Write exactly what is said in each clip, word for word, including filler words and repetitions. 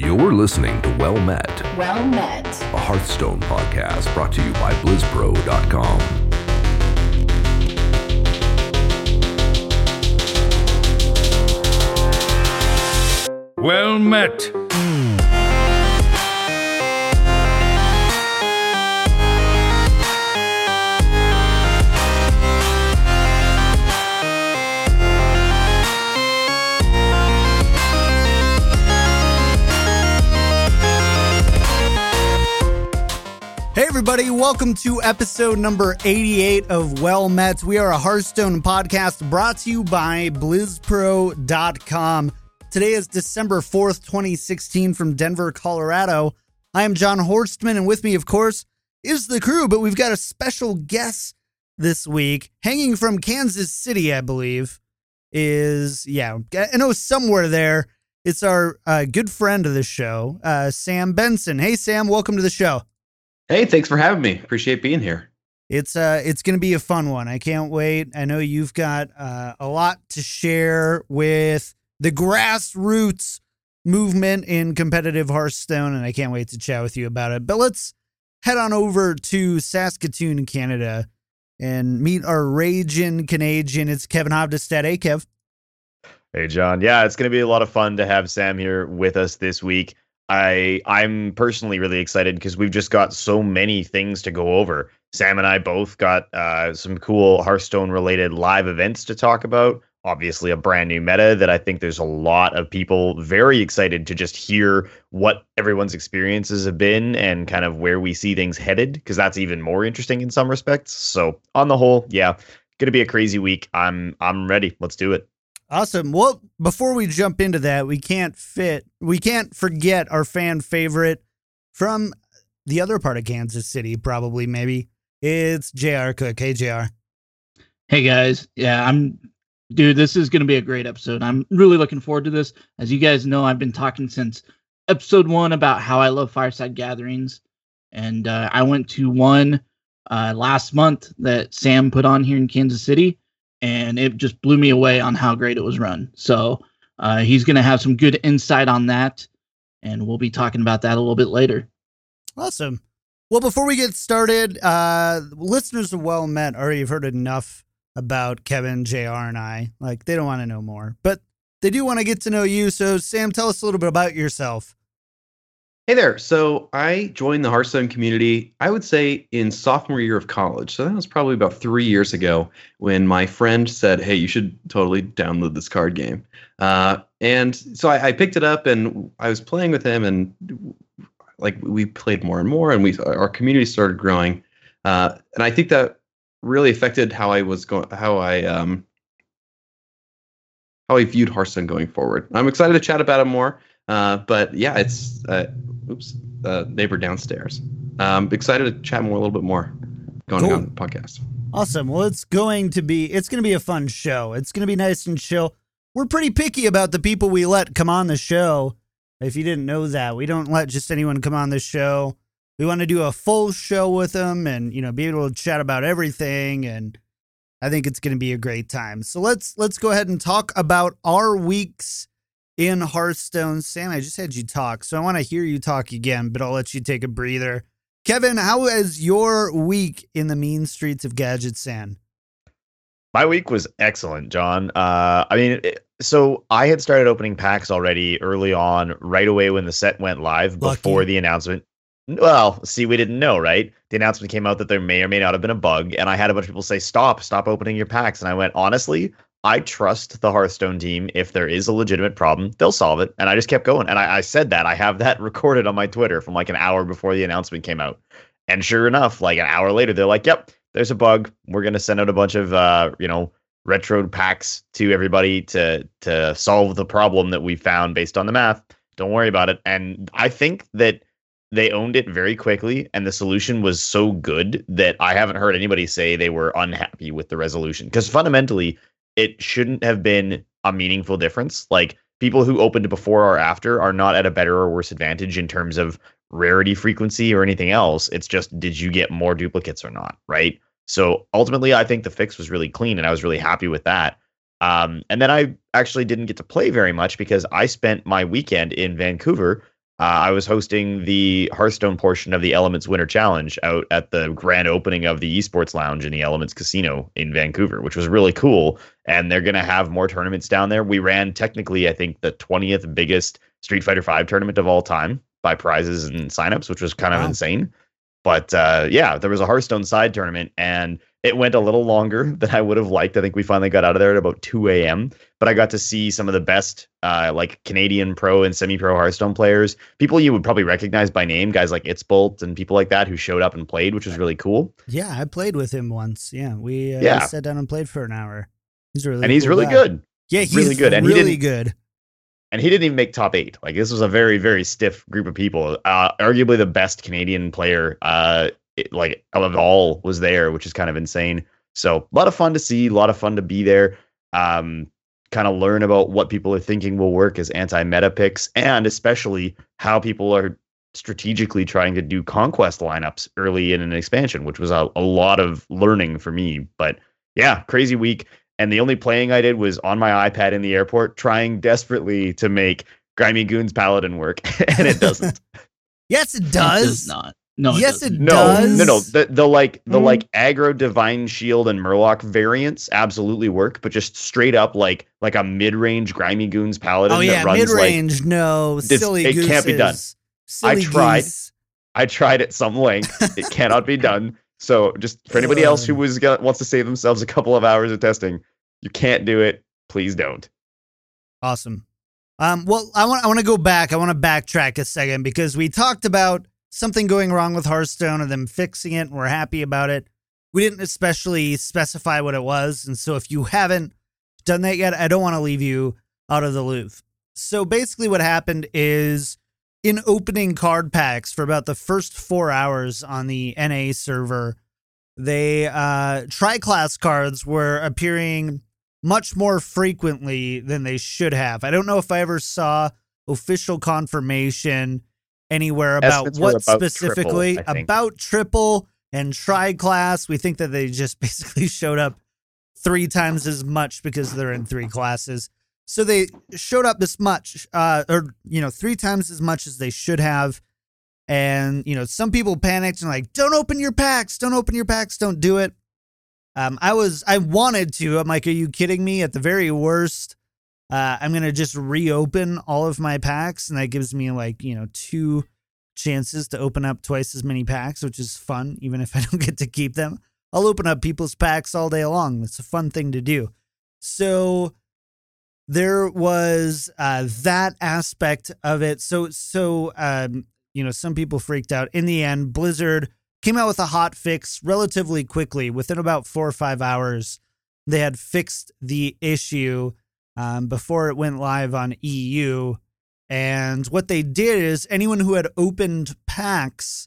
You're listening to Well Met, Well Met, a Hearthstone podcast brought to you by Blizz Pro dot com. Well Met. Hey everybody, welcome to episode number eighty-eight of Well Met. We are a Hearthstone podcast brought to you by Blizz Pro dot com. Today is December fourth, twenty sixteen from Denver, Colorado. I am John Horstman, and with me, of course, is the crew, but we've got a special guest this week, hanging from Kansas City, I believe, is, yeah, I know somewhere there. It's our uh, good friend of the show, uh, Sam Benson. Hey, Sam, welcome to the show. Hey, thanks for having me. Appreciate being here. It's uh, it's going to be a fun one. I can't wait. I know you've got uh, a lot to share with the grassroots movement in competitive Hearthstone, and I can't wait to chat with you about it. But let's head on over to Saskatoon, Canada, and meet our raging Canadian. It's Kevin Hovdestad. Hey, Kev. Hey, John. Yeah, it's going to be a lot of fun to have Sam here with us this week. I I'm personally really excited because we've just got so many things to go over. Sam and I both got uh, some cool Hearthstone related live events to talk about. Obviously, a brand new meta that I think there's a lot of people very excited to just hear what everyone's experiences have been and kind of where we see things headed, because that's even more interesting in some respects. So on the whole, yeah, going to be a crazy week. I'm I'm ready. Let's do it. Awesome. Well, before we jump into that, we can't fit, we can't forget our fan favorite from the other part of Kansas City, probably, maybe. It's J R Cook. Hey, J R. Hey, guys. Yeah, I'm, dude, this is going to be a great episode. I'm really looking forward to this. As you guys know, I've been talking since episode one about how I love fireside gatherings. And uh, I went to one uh, last month that Sam put on here in Kansas City. And it just blew me away on how great it was run. So uh, he's going to have some good insight on that. And we'll be talking about that a little bit later. Awesome. Well, before we get started, uh, listeners of Well Met already have heard enough about Kevin, J R, and I. Like, they don't want to know more. But they do want to get to know you. So, Sam, tell us a little bit about yourself. Hey there. So I joined the Hearthstone community, I would say, in sophomore year of college. So that was probably about three years ago when my friend said, hey, you should totally download this card game. Uh, and so I, I picked it up and I was playing with him, and like we played more and more, and we our community started growing. Uh, and I think that really affected how I was going, how I um, how I viewed Hearthstone going forward. I'm excited to chat about it more. Uh, but yeah, it's uh, oops, uh, neighbor downstairs. Um, excited to chat more a little bit more going Cool. on the podcast. Awesome. Well, it's going to be it's going to be a fun show. It's going to be nice and chill. We're pretty picky about the people we let come on the show. If you didn't know that, we don't let just anyone come on the show. We want to do a full show with them and, you know, be able to chat about everything. And I think it's going to be a great time. So let's let's go ahead and talk about our weeks in Hearthstone. Sam, I just had you talk, so I want to hear you talk again, but I'll let you take a breather. Kevin, how is your week in the mean streets of Gadgetzan? My week was excellent, John. Uh, I mean, it, so I had started opening packs already early on, right away when the set went live, Lucky. before the announcement. Well, see, we didn't know, right? The announcement came out that there may or may not have been a bug, and I had a bunch of people say, stop, stop opening your packs. And I went, honestly, I trust the Hearthstone team. If there is a legitimate problem, they'll solve it. And I just kept going. And I, I said that. I have that recorded on my Twitter from like an hour before the announcement came out. And sure enough, like an hour later, they're like, yep, there's a bug. We're going to send out a bunch of, uh, you know, retro packs to everybody to to solve the problem that we found based on the math. Don't worry about it. And I think that they owned it very quickly, and the solution was so good that I haven't heard anybody say they were unhappy with the resolution. Because fundamentally, it shouldn't have been a meaningful difference. Like, people who opened before or after are not at a better or worse advantage in terms of rarity frequency or anything else. It's just, did you get more duplicates or not, right? So ultimately, I think the fix was really clean, and I was really happy with that. Um, and then I actually didn't get to play very much because I spent my weekend in Vancouver Uh, I was hosting the Hearthstone portion of the Elements Winter Challenge out at the grand opening of the Esports Lounge in the Elements Casino in Vancouver, which was really cool. And they're going to have more tournaments down there. We ran technically, I think, the twentieth biggest Street Fighter five tournament of all time by prizes and signups, which was kind of Wow. insane. But uh, yeah, there was a Hearthstone side tournament, and it went a little longer than I would have liked. I think we finally got out of there at about two a.m. But I got to see some of the best, uh, like Canadian pro and semi-pro Hearthstone players, people you would probably recognize by name, guys like Itzbolt and people like that who showed up and played, which was really cool. Yeah, I played with him once. Yeah, we uh, Yeah. sat down and played for an hour. He's really And he's cool really guy. good. Yeah, he's really good. And he really didn't- good. And he didn't even make top eight. Like, this was a very, very stiff group of people. Uh, arguably the best Canadian player, uh, it, like of all, was there, which is kind of insane. So a lot of fun to see, a lot of fun to be there. Um, kind of learn about what people are thinking will work as anti-meta picks, and especially how people are strategically trying to do conquest lineups early in an expansion, which was a, a lot of learning for me. But yeah, crazy week. And the only playing I did was on my iPad in the airport, trying desperately to make Grimy Goons Paladin work, and it doesn't. Yes, it It does. does not. No, it Yes, doesn't. it No, does. no, no. The the like the Mm. like aggro Divine Shield and Murloc variants absolutely work, but just straight up like like a mid range Grimy Goons Paladin Oh yeah, that runs mid like range. no, This- silly it can't be done. gooses. I Silly tried. geese. I tried at some length. It cannot be done. So just for anybody else who was gonna, wants to save themselves a couple of hours of testing, you can't do it. Please don't. Awesome. Um, well, I want I want to go back. I want to backtrack a second because we talked about something going wrong with Hearthstone and them fixing it, and we're happy about it. We didn't especially specify what it was, and so if you haven't done that yet, I don't want to leave you out of the loop. So basically, what happened is in opening card packs for about the first four hours on the N A server, they uh, tri-class cards were appearing much more frequently than they should have. I don't know if I ever saw official confirmation anywhere about Estimates were what about specifically triple, I think. about triple and tri-class. We think that they just basically showed up three times as much because they're in three classes. So they showed up this much, uh, or, you know, three times as much as they should have. And, you know, some people panicked and like, don't open your packs, don't open your packs, don't do it. Um, I was, I wanted to. I'm like, are you kidding me? At the very worst, uh, I'm going to just reopen all of my packs. And that gives me like, you know, two chances to open up twice as many packs, which is fun, even if I don't get to keep them. I'll open up people's packs all day long. It's a fun thing to do. So there was uh, that aspect of it. So, so, um, you know, some people freaked out. In the end, Blizzard came out with a hot fix relatively quickly. Within about four or five hours, they had fixed the issue um, before it went live on E U. And what they did is anyone who had opened packs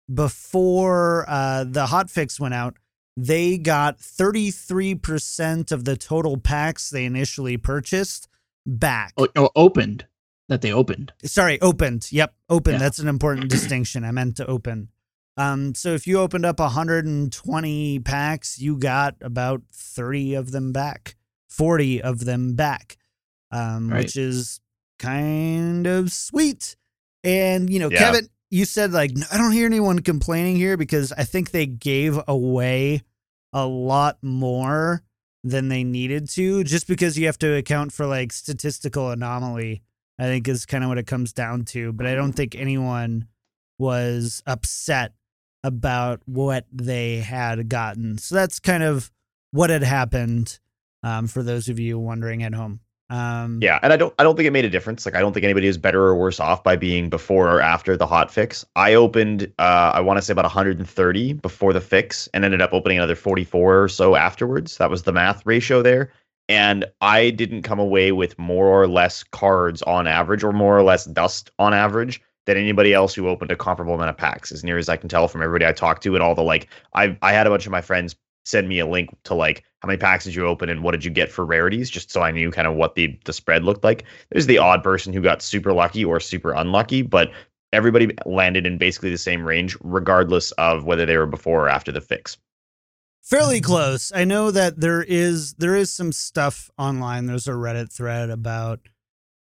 before uh, the hotfix went out, they got thirty-three percent of the total packs they initially purchased back. Oh, oh, opened. That they opened. Sorry, opened. Yep, open. Yeah. That's an important distinction. I meant to open. Um, so if you opened up one hundred twenty packs, you got about thirty of them back, forty of them back, um, Right. which is kind of sweet. And, you know, Yeah. Kevin, you said, like, I don't hear anyone complaining here because I think they gave away a lot more than they needed to, just because you have to account for, like, statistical anomaly, I think is kind of what it comes down to. But I don't think anyone was upset about what they had gotten. So that's kind of what had happened, um, for those of you wondering at home. Um, Yeah, and I don't I don't think it made a difference. Like, I don't think anybody is better or worse off by being before or after the hot fix. I opened uh I want to say about one hundred thirty before the fix and ended up opening another forty-four or so afterwards. That was the math ratio there. And I didn't come away with more or less cards on average, or more or less dust on average, than anybody else who opened a comparable amount of packs, as near as I can tell from everybody I talked to. And all the, like, I I had a bunch of my friends send me a link to, like, how many packs did you open and what did you get for rarities, just so I knew kind of what the the spread looked like. There's the odd person who got super lucky or super unlucky, but everybody landed in basically the same range, regardless of whether they were before or after the fix. fairly close. I know that there is there is some stuff online. There's a Reddit thread about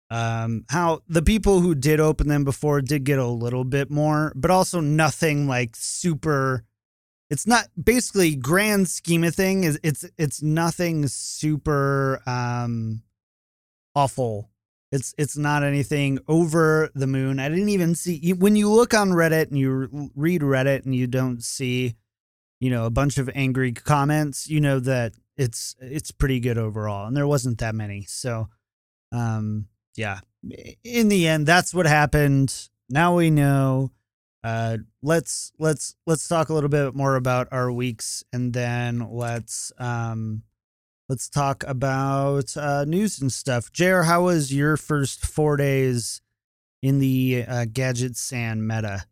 Um, how the people who did open them before did get a little bit more, but also nothing like super. It's not basically grand scheme of thing is it's it's nothing super um awful. It's it's not anything over the moon. I didn't even see when you look on Reddit and you read Reddit and you don't see, you know, a bunch of angry comments, you know that it's it's pretty good overall, and there wasn't that many. So, um, yeah, in the end, that's what happened. Now we know. Uh, let's let's let's talk a little bit more about our weeks, and then let's um let's talk about uh, news and stuff. J R, how was your first four days in the uh, Gadget Sand meta?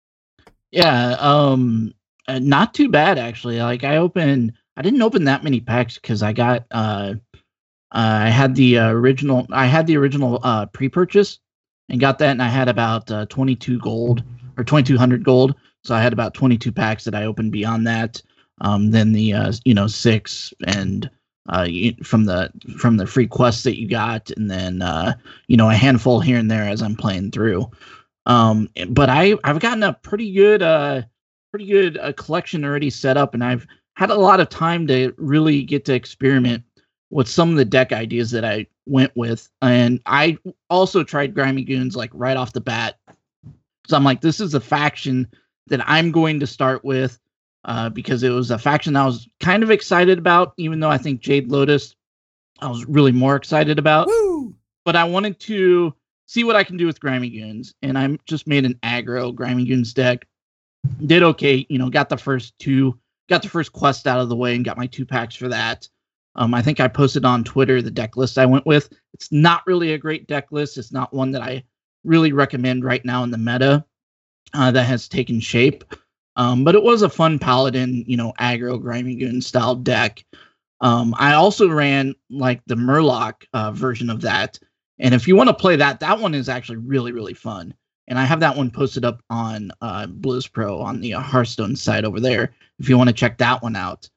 Yeah, um, uh, not too bad actually. Like I opened, I didn't open that many packs because I got uh, uh, I had the uh, original, I had the original uh pre-purchase and got that, and I had about uh, twenty-two gold. Or twenty-two hundred gold, so I had about twenty-two packs that I opened beyond that. Um, then the uh, you know six and uh, from the from the free quests that you got, and then uh, you know a handful here and there as I'm playing through. Um, but I I've gotten a pretty good uh pretty good uh, collection already set up, and I've had a lot of time to really get to experiment with some of the deck ideas that I went with, and I also tried Grimy Goons like right off the bat. So I'm like, this is a faction that I'm going to start with uh, because it was a faction I was kind of excited about, even though I think Jade Lotus I was really more excited about. Woo! But I wanted to see what I can do with Grimy Goons, and I just made an aggro Grimy Goons deck. Did okay, you know, got the first two, got the first quest out of the way, and got my two packs for that. Um, I think I posted on Twitter the deck list I went with. It's not really a great deck list. It's not one that I really recommend right now in the meta uh, that has taken shape. Um, but it was a fun Paladin, you know, aggro Grimy Goon style deck. Um, I also ran like the Murloc uh, version of that. And if you want to play that, that one is actually really, really fun. And I have that one posted up on uh, BlizzPro on the uh, Hearthstone site over there, if you want to check that one out.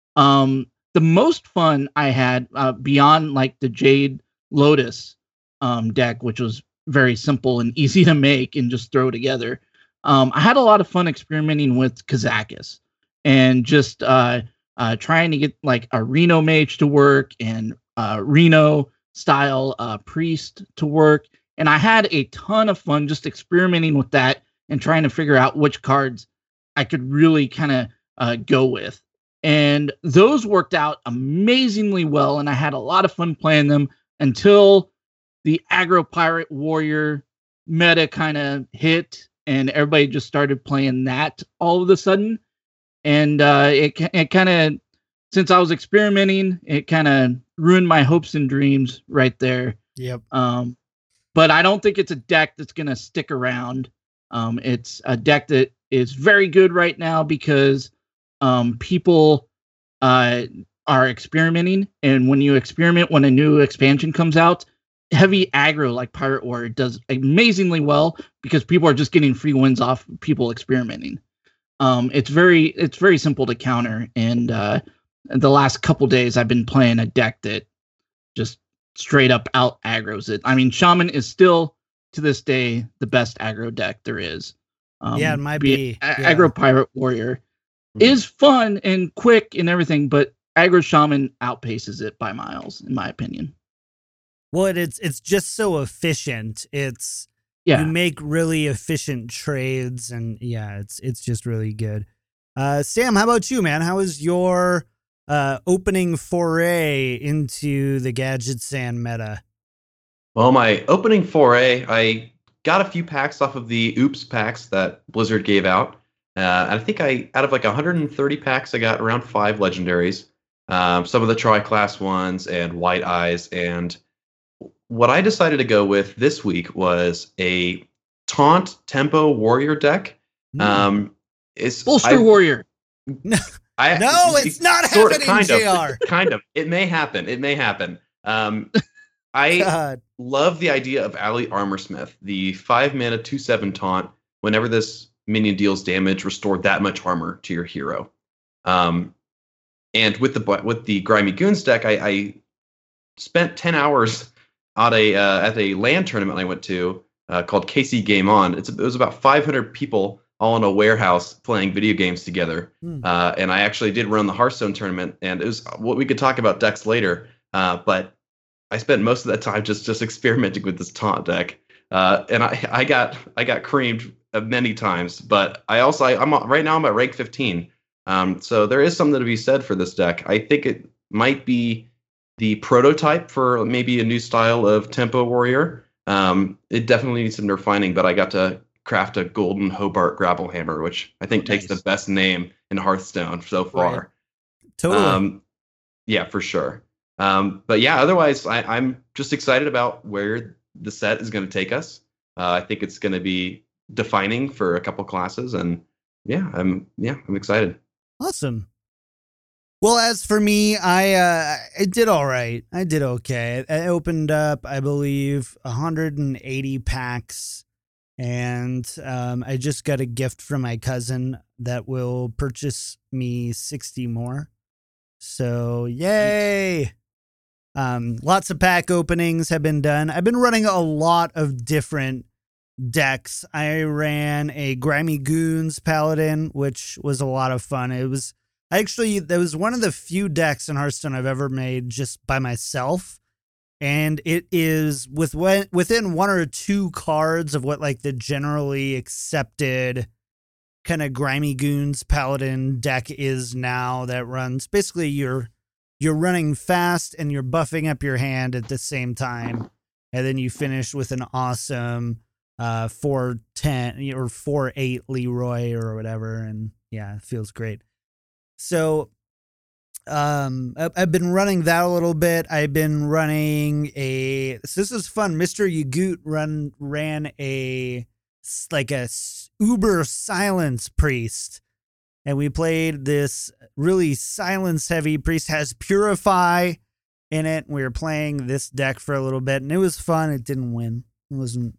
Um, the most fun I had uh, beyond like the Jade Lotus um, deck, which was very simple and easy to make and just throw together. Um, I had a lot of fun experimenting with Kazakus and just uh, uh, trying to get like a Reno mage to work and uh, Reno style uh, priest to work. And I had a ton of fun just experimenting with that and trying to figure out which cards I could really kind of uh, go with. And those worked out amazingly well. And I had a lot of fun playing them until the aggro pirate warrior meta kind of hit and everybody just started playing that all of a sudden. And uh, it, it kind of, since I was experimenting, it kind of ruined my hopes and dreams right there. Yep. Um, but I don't think it's a deck that's going to stick around. Um, it's a deck that is very good right now because um, people uh, are experimenting. And when you experiment, when a new expansion comes out, heavy aggro like Pirate Warrior does amazingly well because people are just getting free wins off people experimenting. Um, it's very it's very simple to counter. And uh, the last couple days, I've been playing a deck that just straight up out aggroes it. I mean, Shaman is still to this day the best aggro deck there is. Um, yeah, it might be. A- yeah. Aggro Pirate Warrior mm-hmm. is fun and quick and everything, but aggro Shaman outpaces it by miles, in my opinion. Well, it's it's just so efficient. It's yeah. You make really efficient trades, and yeah, it's it's just really good. Uh, Sam, how about you, man? How was your uh, opening foray into the Gadget Sand meta? Well, my opening foray, I got a few packs off of the Oops packs that Blizzard gave out. Uh, I think I, out of like one hundred thirty packs, I got around five legendaries. Um, some of the tri-class ones and White Eyes. And what I decided to go with this week was a Taunt Tempo Warrior deck. Mm. Um, it's Bolster I, Warrior. I, no, it's not sort happening, of, kind J R. Of, kind of. It may happen. It may happen. Um, I God. love the idea of Ali Armorsmith, the five mana two seven taunt. Whenever this minion deals damage, restore that much armor to your hero. Um, and with the with the Grimy Goons deck, I, I spent ten hours at a uh, at a LAN tournament I went to uh, called K C Game On. It's it was about five hundred people all in a warehouse playing video games together. Hmm. Uh, and I actually did run the Hearthstone tournament, and it was what we could talk about decks later. Uh, but I spent most of that time just just experimenting with this taunt deck, uh, and I I got I got creamed many times. But I also I, I'm right now I'm at rank fifteen. Um, so there is something to be said for this deck. I think it might be the prototype for maybe a new style of Tempo Warrior. Um, it definitely needs some refining, but I got to craft a golden Hobart Grapplehammer, which I think Oh, takes nice. the best name in Hearthstone so far. Right. Totally. Um, yeah, for sure. Um, but yeah, otherwise, I, I'm just excited about where the set is going to take us. Uh, I think it's going to be defining for a couple classes, and yeah, I'm yeah, I'm excited. Awesome. Well, as for me, I uh, I did all right. I did okay. I opened up, I believe, one hundred eighty packs, and um, I just got a gift from my cousin that will purchase me sixty more. So, yay! Um, lots of pack openings have been done. I've been running a lot of different decks. I ran a Grimy Goons Paladin, which was a lot of fun. It was actually, that was one of the few decks in Hearthstone I've ever made just by myself. And it is with within one or two cards of what like the generally accepted kind of Grimy Goons Paladin deck is now, that runs basically you're you're running fast and you're buffing up your hand at the same time. And then you finish with an awesome uh four ten or four eight Leroy or whatever, and yeah, it feels great. So um I- I've been running that a little bit. I've been running a so this is fun. Mister Yagut run ran a s- like a s- uber silence priest, and we played this really silence heavy priest, has purify in it. We were playing this deck for a little bit, and it was fun. It didn't win. It wasn't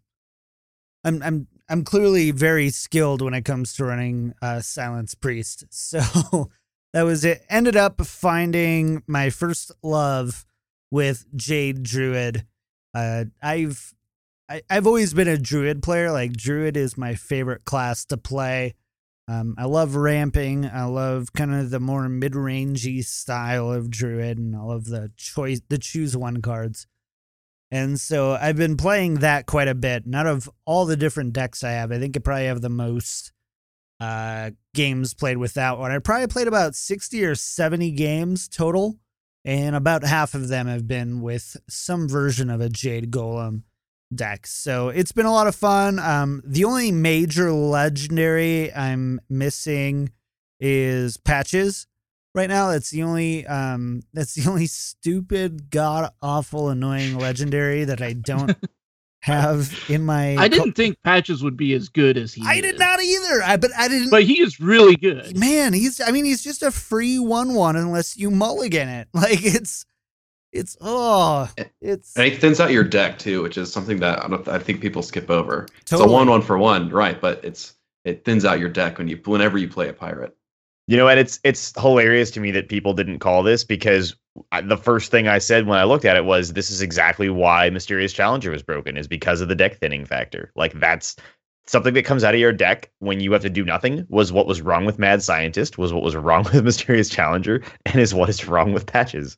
I'm I'm I'm clearly very skilled when it comes to running uh, Silence Priest. So that was it. Ended up finding my first love with Jade Druid. Uh, I've I, I've always been a Druid player. Like, Druid is my favorite class to play. Um, I love ramping. I love kind of the more mid-rangey style of Druid, and I love the choice the choose one cards. And so I've been playing that quite a bit. And out of all the different decks I have, I think I probably have the most uh, games played with that one. I probably played about sixty or seventy games total, and about half of them have been with some version of a Jade Golem deck. So it's been a lot of fun. Um, the only major legendary I'm missing is Patches. Right now, that's the only um, that's the only stupid, god awful, annoying legendary that I don't have in my. I didn't think Patches would be as good as he I is. did not either. I but I didn't. But he is really good. Man, he's. I mean, he's just a free one one unless you mulligan it. Like it's, it's oh, it's. And it thins out your deck too, which is something that I, don't, I think people skip over. Totally. It's a one one for one, right? But it's it thins out your deck when you whenever you play a pirate. You know, and it's it's hilarious to me that people didn't call this, because I, the first thing I said when I looked at it was, this is exactly why Mysterious Challenger was broken, is because of the deck thinning factor. Like, that's something that comes out of your deck when you have to do nothing, was what was wrong with Mad Scientist, was what was wrong with Mysterious Challenger, and is what is wrong with Patches.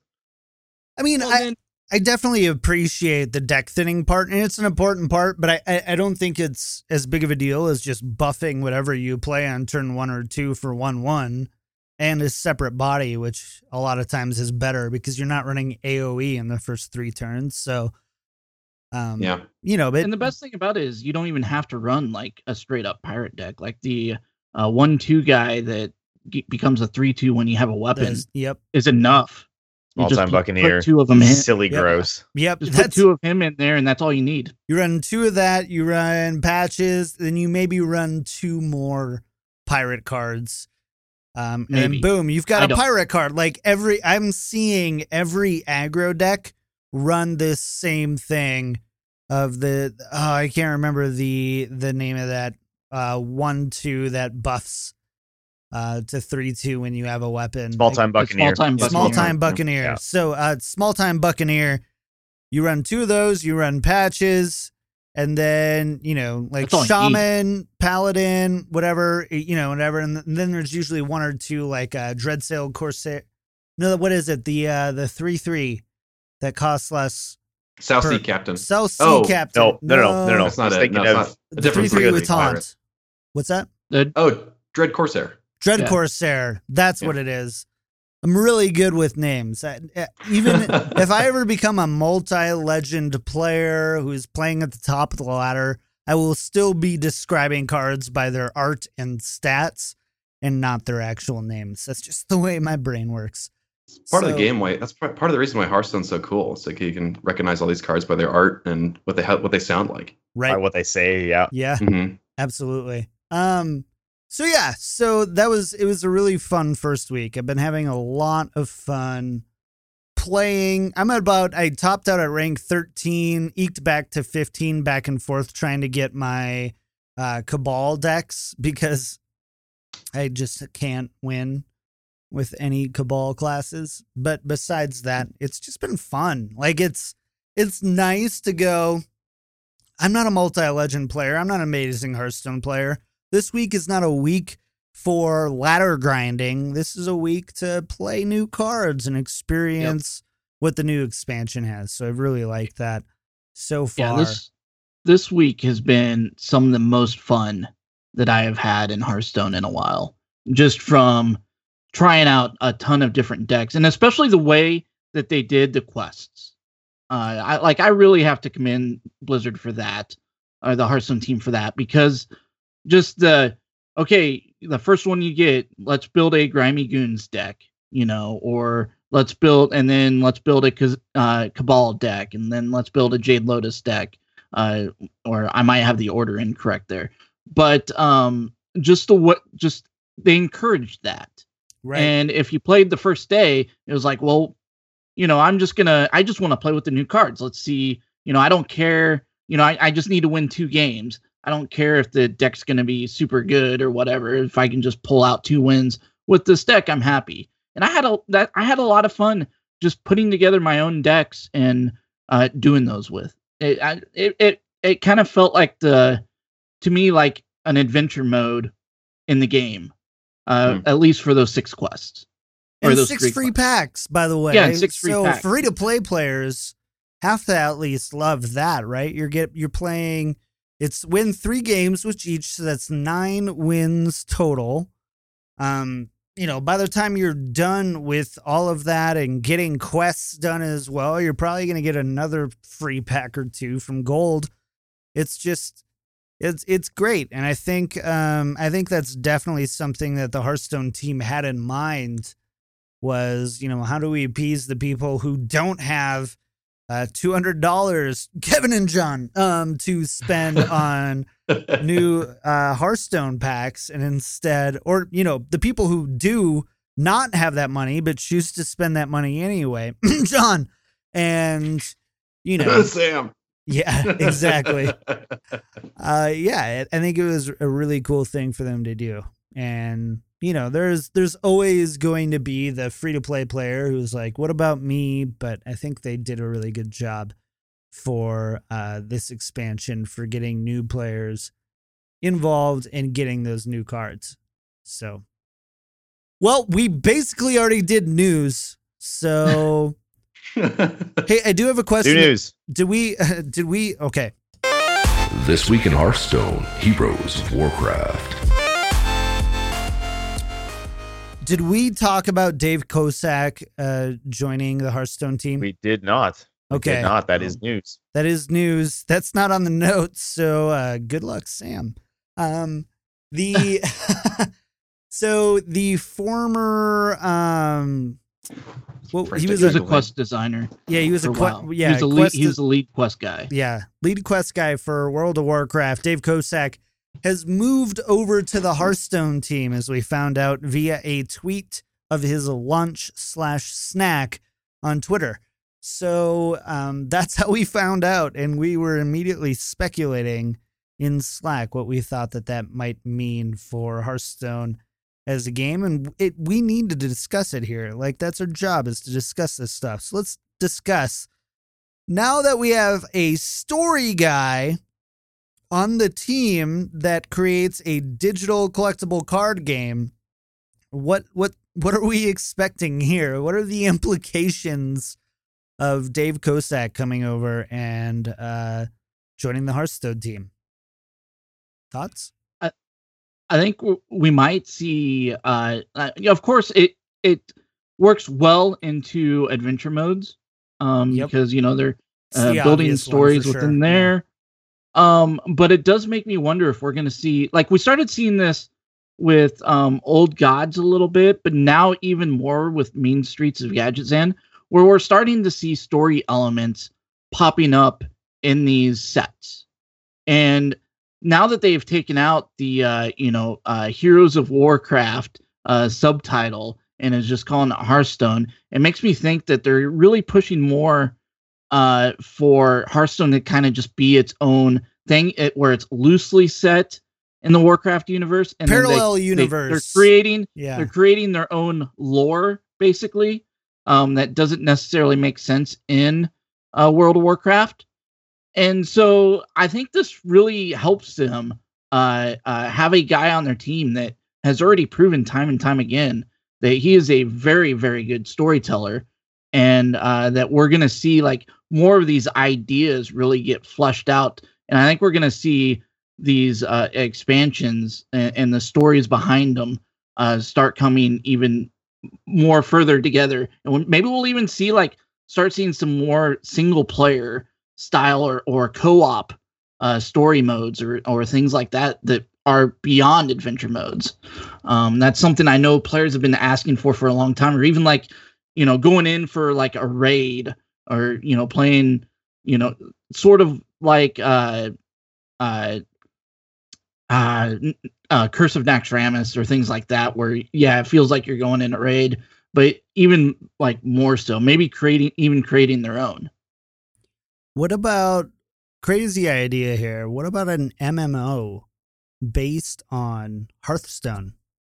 I mean, Well, I. then- I definitely appreciate the deck thinning part, and it's an important part, but I, I, I don't think it's as big of a deal as just buffing whatever you play on turn one or two for one one and a separate body, which a lot of times is better because you're not running A O E in the first three turns. So, um, Yeah. you know, but And the best thing about it is you don't even have to run like a straight up pirate deck. Like the uh, one two guy that ge- becomes a three two when you have a weapon that's- yep, is enough. You All just time put- Buccaneer. Put two of them in. Silly Yep. gross. yep. Just put That's two of him in there, and that's all you need. you run two of that. You run Patches, then you maybe run two more pirate cards. Um, and then Maybe. boom, you've got I a don't- pirate card. Like every, I'm seeing every aggro deck run this same thing of the, oh, I can't remember the, the name of that, uh, one, two that buffs, uh, to three, two when you have a weapon. Small time It's Buccaneer. small time Small Buccaneer. time Buccaneer. Yeah. So, uh, small time Buccaneer, You run two of those, you run patches, and then, you know, like That's all you shaman, paladin, whatever, you know, whatever. And then there's usually one or two like uh, Dreadsail, Corsair. No, what is it? The uh, the three three that costs less. South per- Sea Captain. South Sea Oh, Captain. No, no, no, no, no. That's not Just it. thinking No, it's of- not. A The different three three breed with of pirate. taunt. What's that? The, Oh, Dread Corsair. Dread Yeah. Corsair. That's Yeah. what it is. I'm really good with names. I, uh, even if I ever become a multi-legend player who's playing at the top of the ladder, I will still be describing cards by their art and stats and not their actual names. That's just the way my brain works. Part of So- the game, why that's part part of the reason why Hearthstone's so cool. It's like you can recognize all these cards by their art and what they ha- what they sound like. Right. By what they say, yeah. Yeah. hmm Absolutely. Um, so yeah, so that was, it was a really fun first week. I've been having a lot of fun playing. I'm at about, I topped out at rank thirteen, eked back to fifteen, back and forth, trying to get my uh, Cabal decks because I just can't win with any Cabal classes. But besides that, it's just been fun. Like it's, it's nice to go, I'm not a multi-legend player. I'm not an amazing Hearthstone player. This week is not a week for ladder grinding. This is a week to play new cards and experience what the new expansion has. So I've really liked that so far. yeah, this this week has been some of the most fun that I have had in Hearthstone in a while. Just from trying out a ton of different decks, and especially the way that they did the quests. Uh, I like. I really have to commend Blizzard for that, or the Hearthstone team for that, because just the okay, the first one you get, let's build a Grimy Goons deck, you know, or let's build, and then let's build a Kaz- uh, Cabal deck, and then let's build a Jade Lotus deck, uh, or I might have the order incorrect there, but um, just the what, just they encouraged that. Right. And if you played the first day, it was like, well, you know, I'm just gonna, I just want to play with the new cards. Let's see, you know, I don't care, you know, I, I just need to win two games. I don't care if the deck's gonna be super good or whatever. If I can just pull out two wins with this deck, I'm happy. And I had a that I had a lot of fun just putting together my own decks and uh, doing those with it. I, it it it kind of felt like the, to me, like an adventure mode in the game, uh, Hmm. at least for those six quests. Or and those six three free quests. packs, by the way. Yeah, and six free so packs. free to play players have to at least love that, right? You're get you're playing. It's win three games with each, so that's nine wins total. Um, you know, by the time you're done with all of that and getting quests done as well, you're probably going to get another free pack or two from Gold. It's just, it's it's great, and I think um I think that's definitely something that the Hearthstone team had in mind. Was, you know, how do we appease the people who don't have uh, two hundred dollars, Kevin and John, um, to spend on new uh, Hearthstone packs, and instead, or, you know, the people who do not have that money but choose to spend that money anyway, John, and, you know, Sam. yeah, exactly. Uh, yeah, I think it was a really cool thing for them to do. And, you know, there's there's always going to be the free-to-play player who's like, what about me? But I think they did a really good job for uh, this expansion for getting new players involved and getting those new cards. So, well, we basically already did news. So, hey, I do have a question. Do news. Did we, uh, did we, okay. This week in Hearthstone, Heroes of Warcraft. Did we talk about Dave Kosak uh, joining the Hearthstone team? We did not. We Okay. did not. That is news. That is news. That's not on the notes. So uh, good luck, Sam. Um, the so the former um, well, he was He was a a quest designer. yeah he was For a a que- while. yeah he was a lead, quest he was the lead quest guy. yeah, lead quest guy for World of Warcraft, Dave Kosak, has moved over to the Hearthstone team, as we found out via a tweet of his lunch slash snack on Twitter. So um, that's how we found out, and we were immediately speculating in Slack what we thought that that might mean for Hearthstone as a game, and it we need to discuss it here. Like, that's our job, is to discuss this stuff. So let's discuss now that we have a story guy on the team that creates a digital collectible card game, what what what are we expecting here? What are the implications of Dave Kosak coming over and uh, joining the Hearthstone team? Thoughts? I, I think we might see. Uh, uh, of course, it it works well into adventure modes, um, Yep. because you know they're uh, the building obvious one stories for within sure. there. Um, but it does make me wonder if we're going to see, like we started seeing this with um, Old Gods a little bit, but now even more with Mean Streets of Gadgetzan, where we're starting to see story elements popping up in these sets. And now that they've taken out the, uh, you know, uh, Heroes of Warcraft uh, subtitle and is just calling it Hearthstone, it makes me think that they're really pushing more uh, for Hearthstone to kind of just be its own thing, it, where it's loosely set in the Warcraft universe. And then Parallel they, they- universe. they're creating Yeah. they're creating their own lore, basically, um, that doesn't necessarily make sense in uh, World of Warcraft. And so I think this really helps them uh, uh, have a guy on their team that has already proven time and time again that he is a very, very good storyteller, and uh, that we're going to see like more of these ideas really get fleshed out. And I think we're going to see these uh, expansions and, and the stories behind them uh, start coming even more further together. And when, maybe we'll even see like start seeing some more single player style or, or co-op uh, story modes or, or things like that that are beyond adventure modes. Um, that's something I know players have been asking for for a long time, or even like, you know, going in for like a raid or, you know, playing, you know, sort of like uh, uh, uh, uh, Curse of Naxxramas or things like that, where, yeah, it feels like you're going in a raid, but even like more so, maybe creating, even creating their own. What about, crazy idea here, what about an M M O based on Hearthstone?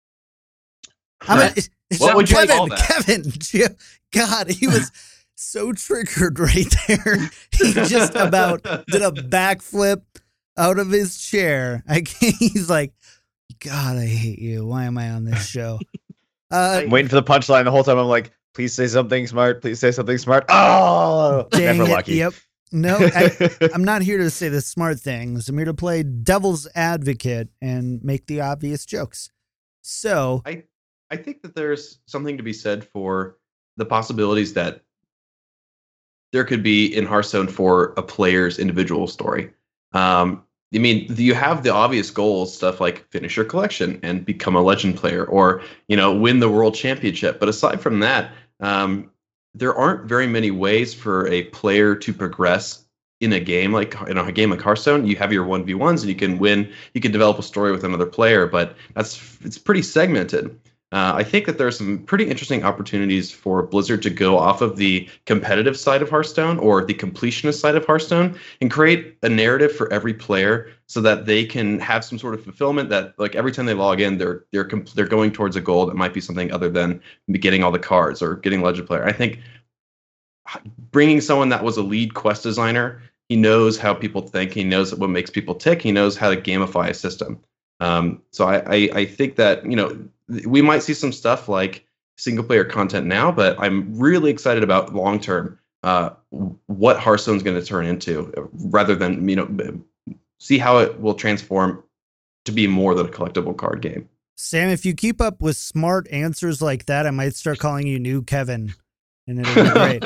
I mean, is- is What that would you Kevin, call that? Kevin, Jim- God, he was so triggered right there. He just about did a backflip out of his chair. I can't, he's like, God, I hate you. Why am I on this show? Uh, I'm waiting for the punchline the whole time. I'm like, please say something smart. Please say something smart. Oh, dang never it. lucky. Yep. No, I, I'm not here to say the smart things. I'm here to play devil's advocate and make the obvious jokes. So, I I think that there's something to be said for the possibilities that there could be in Hearthstone for a player's individual story. Um, I mean, you have the obvious goals, stuff like finish your collection and become a legend player, or, you know, win the world championship. But aside from that, um, there aren't very many ways for a player to progress in a game like in a game like Hearthstone. You have your one v ones and you can win. You can develop a story with another player, but that's it's pretty segmented. Uh, I think that there are some pretty interesting opportunities for Blizzard to go off of the competitive side of Hearthstone or the completionist side of Hearthstone and create a narrative for every player so that they can have some sort of fulfillment that, like, every time they log in, they're they're comp- they're going towards a goal that might be something other than getting all the cards or getting Legend Player. I think bringing someone that was a lead quest designer, he knows how people think, he knows what makes people tick, he knows how to gamify a system. Um, so I, I I think that, you know, we might see some stuff like single player content now, but I'm really excited about long term uh, what Hearthstone's going to turn into, rather than, you know, see how it will transform to be more than a collectible card game. Sam, if you keep up with smart answers like that, I might start calling you New Kevin, and it'll be great.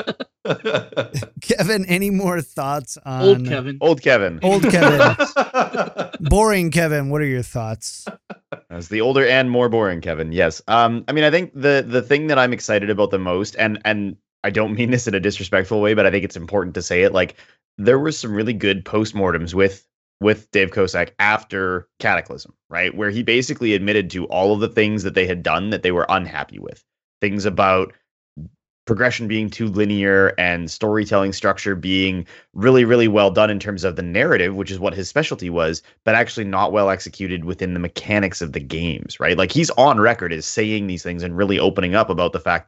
Kevin, any more thoughts on Old Kevin. Old Kevin. Old Kevin. Boring Kevin, what are your thoughts? As the older and more boring Kevin. Yes. Um, I mean, I think the the thing that I'm excited about the most, and and I don't mean this in a disrespectful way, but I think it's important to say it. Like, there were some really good postmortems with with Dave Kosak after Cataclysm, right? Where he basically admitted to all of the things that they had done that they were unhappy with. Things about progression being too linear and storytelling structure being really, really well done in terms of the narrative, which is what his specialty was, but actually not well executed within the mechanics of the games, right? Like, he's on record as saying these things and really opening up about the fact that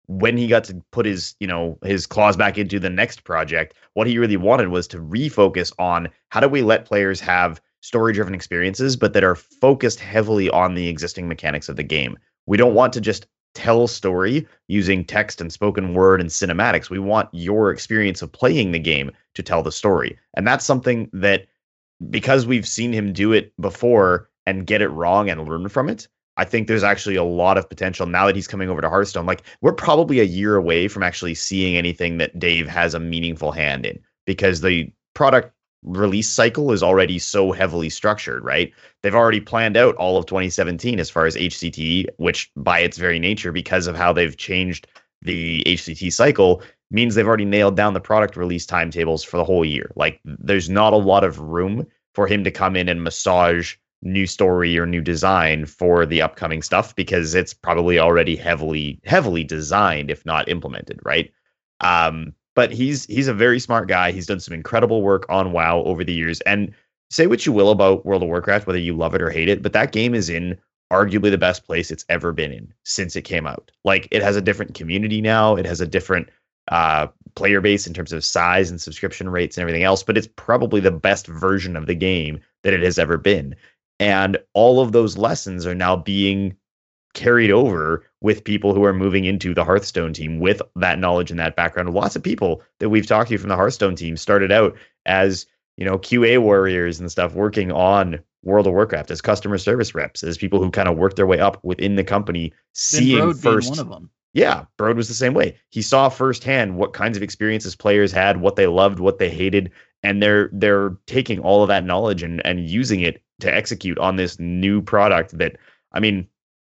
when he got to put his, you know, his claws back into the next project, what he really wanted was to refocus on how do we let players have story-driven experiences, but that are focused heavily on the existing mechanics of the game. We don't want to just tell story using text and spoken word and cinematics. We want your experience of playing the game to tell the story. And that's something that, because we've seen him do it before and get it wrong and learn from it, I think there's actually a lot of potential now that he's coming over to Hearthstone. Like, we're probably a year away from actually seeing anything that Dave has a meaningful hand in, because the product release cycle is already so heavily structured, right? They've already planned out all of twenty seventeen as far as H C T, which by its very nature, because of how they've changed the H C T cycle, means they've already nailed down the product release timetables for the whole year. Like, there's not a lot of room for him to come in and massage new story or new design for the upcoming stuff, because it's probably already heavily, heavily designed, if not implemented, right? Um, but he's he's a very smart guy. He's done some incredible work on WoW over the years. And say what you will about World of Warcraft, whether you love it or hate it, but that game is in arguably the best place it's ever been in since it came out. Like, it has a different community now. It has a different uh, player base in terms of size and subscription rates and everything else, but it's probably the best version of the game that it has ever been. And all of those lessons are now being carried over with people who are moving into the Hearthstone team with that knowledge and that background. Lots of people that we've talked to from the Hearthstone team started out as, you know, Q A warriors and stuff, working on World of Warcraft as customer service reps, as people who kind of worked their way up within the company, seeing first. One of them. Yeah, Broad was the same way. He saw firsthand what kinds of experiences players had, what they loved, what they hated, and they're they're taking all of that knowledge and and using it to execute on this new product that, I mean,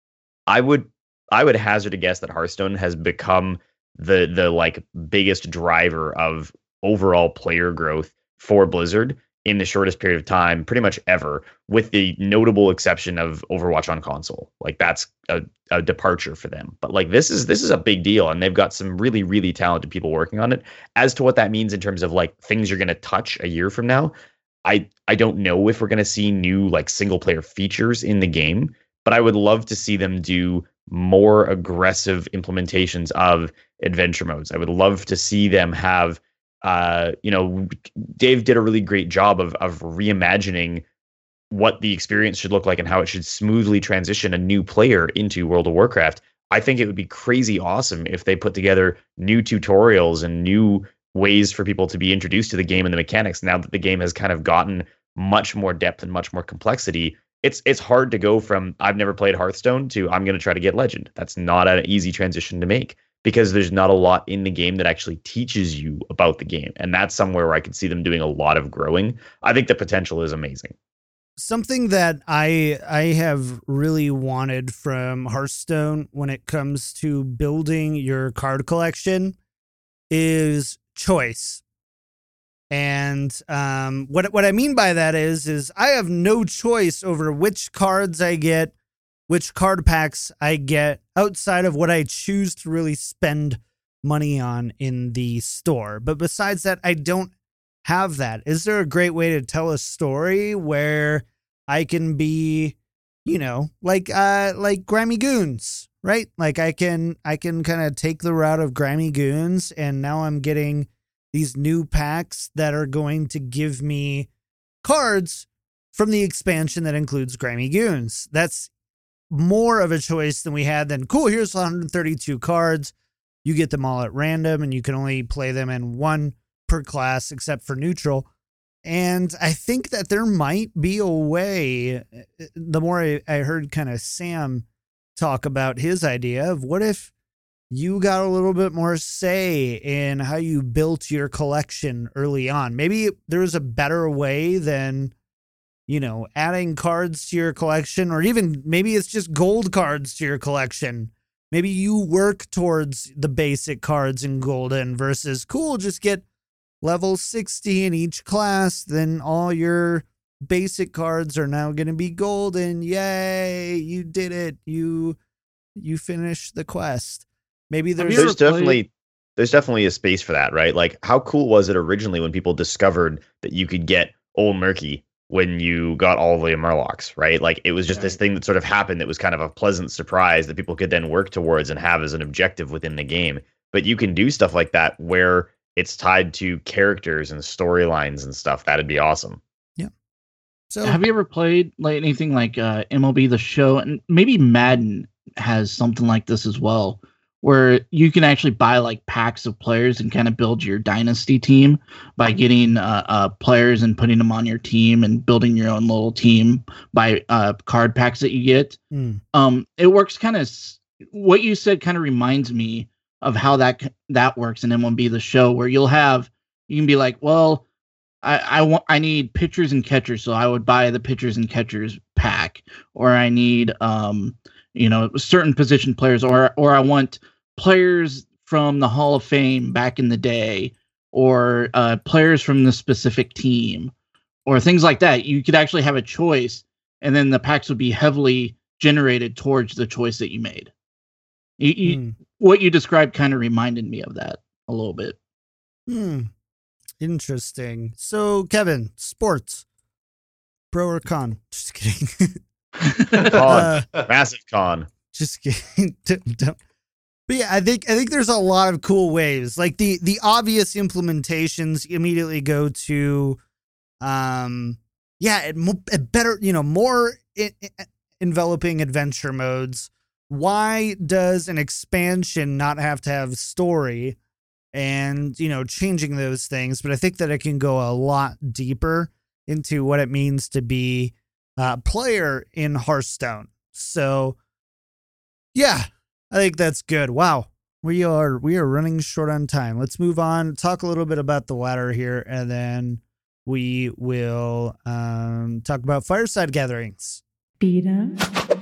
I would I would hazard a guess that Hearthstone has become the the like biggest driver of overall player growth for Blizzard in the shortest period of time, pretty much ever, with the notable exception of Overwatch on console. Like, that's a, a departure for them. But like, this is this is a big deal, and they've got some really, really talented people working on it. As to what that means in terms of like things you're going to touch a year from now, I I don't know if we're going to see new like single player features in the game, but I would love to see them do more aggressive implementations of adventure modes. I would love to see them have Uh, you know, Dave did a really great job of of reimagining what the experience should look like and how it should smoothly transition a new player into World of Warcraft. I think it would be crazy awesome if they put together new tutorials and new ways for people to be introduced to the game and the mechanics. Now that the game has kind of gotten much more depth and much more complexity, it's it's hard to go from I've never played Hearthstone to I'm going to try to get Legend. That's not an easy transition to make, because there's not a lot in the game that actually teaches you about the game. And that's somewhere where I can see them doing a lot of growing. I think the potential is amazing. Something that I I have really wanted from Hearthstone when it comes to building your card collection is choice. And um, what what I mean by that is, is I have no choice over which cards I get, which card packs I get, outside of what I choose to really spend money on in the store. But besides that, I don't have that. Is there a great way to tell a story where I can be, you know, like uh like Grammy Goons, right? Like I can I can kind of take the route of Grammy Goons, and now I'm getting these new packs that are going to give me cards from the expansion that includes Grammy Goons. That's more of a choice than we had. Then cool, here's one hundred thirty-two cards. You get them all at random, and you can only play them in one per class except for neutral. And I think that there might be a way, the more I, I heard kind of Sam talk about his idea of what if you got a little bit more say in how you built your collection early on. Maybe there's a better way than, you know, adding cards to your collection, or even maybe it's just gold cards to your collection. Maybe you work towards the basic cards in golden versus cool, just get level sixty in each class. Then all your basic cards are now going to be golden. Yay. You did it. You, you finished the quest. Maybe there's, there's definitely, there's definitely a space for that, right? Like, how cool was it originally when people discovered that you could get Old Murky when you got all the Murlocs, right? Like it was just Right. this thing that sort of happened that was kind of a pleasant surprise that people could then work towards and have as an objective within the game. But you can do stuff like that where it's tied to characters and storylines and stuff. That'd be awesome. So Have you ever played like anything like uh, M L B The Show, and maybe Madden has something like this as well, where you can actually buy like packs of players and kind of build your dynasty team by getting uh, uh, players and putting them on your team and building your own little team by uh, card packs that you get. Hmm. Um, it works kind of. What you said kind of reminds me of how that that works in M L B The Show, where you'll have you can be like, well. I, I want I need pitchers and catchers, so I would buy the pitchers and catchers pack, or I need um you know certain position players, or or I want players from the Hall of Fame back in the day, or uh, players from the specific team, or things like that. You could actually have a choice, and then the packs would be heavily generated towards the choice that you made. You, you, Hmm. What you described kind of reminded me of that a little bit. Hmm. Interesting. So, Kevin, sports, pro or con? Just kidding. Con. Uh, Massive con. just kidding. Don't- don't. But yeah, I think I think there's a lot of cool ways. Like the the obvious implementations immediately go to, um, yeah, it, mo- it better you know more i- i- enveloping adventure modes. Why does an expansion not have to have story? And, you know, changing those things. But I think that it can go a lot deeper into what it means to be a player in Hearthstone. So, yeah, I think that's good. Wow. We are we are running short on time. Let's move on, talk a little bit about the ladder here, and then we will um, talk about fireside gatherings. Beat 'em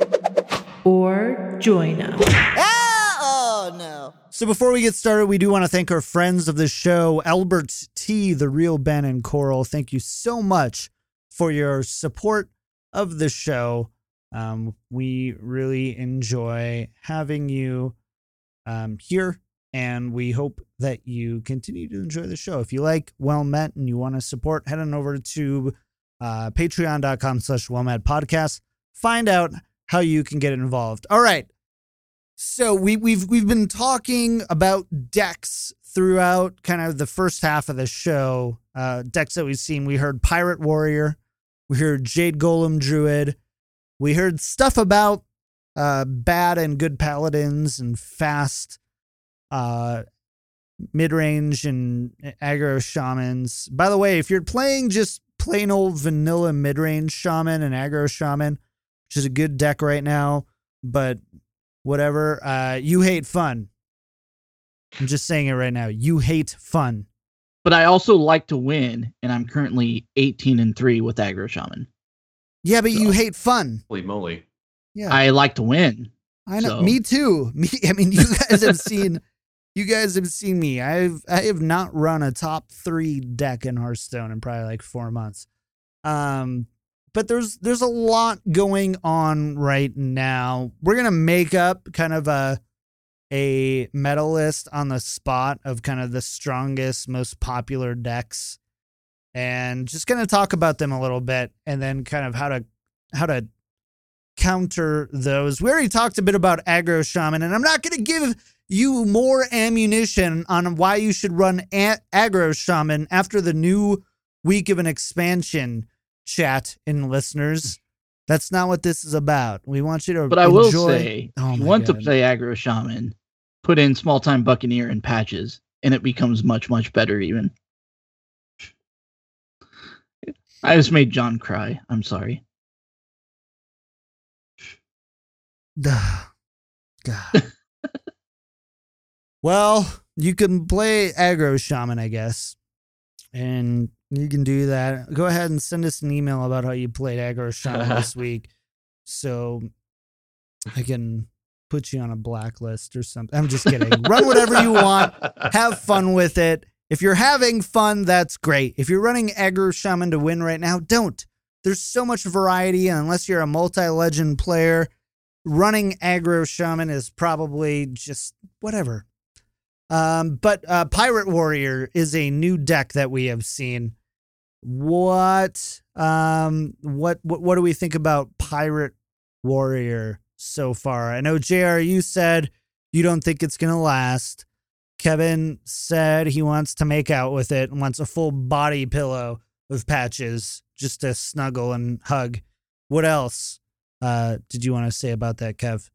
or join 'em. Oh, no. So before we get started, we do want to thank our friends of the show, Albert T, The Real Ben, and Coral. Thank you so much for your support of the show. Um, we really enjoy having you um, here, and we hope that you continue to enjoy the show. If you like Well Met and you want to support, head on over to uh, patreon.com slash Well Met Podcast. Find out how you can get involved. All right. So we, we've we've been talking about decks throughout kind of the first half of the show. Uh, decks that we've seen. We heard Pirate Warrior. We heard Jade Golem Druid. We heard stuff about uh, bad and good paladins and fast uh, mid-range and aggro shamans. By the way, if you're playing just plain old vanilla mid-range shaman and aggro shaman, which is a good deck right now, but whatever, uh, you hate fun. I'm just saying it right now. You hate fun. But I also like to win, and I'm currently eighteen and three with Aggro Shaman. Yeah, but you So- hate fun. Holy moly. Yeah, I like to win. I know. so- Me too. Me. I mean, you guys have seen. You guys have seen me. I've I have not run a top three deck in Hearthstone in probably like four months. Um, but there's there's a lot going on right now. We're gonna make up kind of a a meta list on the spot of kind of the strongest, most popular decks, and just gonna talk about them a little bit, and then kind of how to how to counter those. We already talked a bit about Aggro Shaman, and I'm not gonna give you more ammunition on why you should run a- Aggro Shaman after the new week of an expansion, chat and listeners. That's not what this is about. We want you to But I will enjoy- say, Oh if you my want to God. play Aggro Shaman, put in Small Time Buccaneer and patches, and it becomes much, much better even. I just made John cry. I'm sorry. God. Well, you can play Aggro Shaman, I guess. And you can do that. Go ahead and send us an email about how you played Aggro Shaman this week. So I can put you on a blacklist or something. I'm just kidding. Run whatever you want. Have fun with it. If you're having fun, that's great. If you're running Aggro Shaman to win right now, don't. There's so much variety, and unless you're a multi-legend player, running Aggro Shaman is probably just whatever. Um, but uh, Pirate Warrior is a new deck that we have seen. What um what what what do we think about Pirate Warrior so far? I know J R, you said you don't think it's gonna last. Kevin said he wants to make out with it and wants a full body pillow with patches just to snuggle and hug. What else uh did you want to say about that, Kev?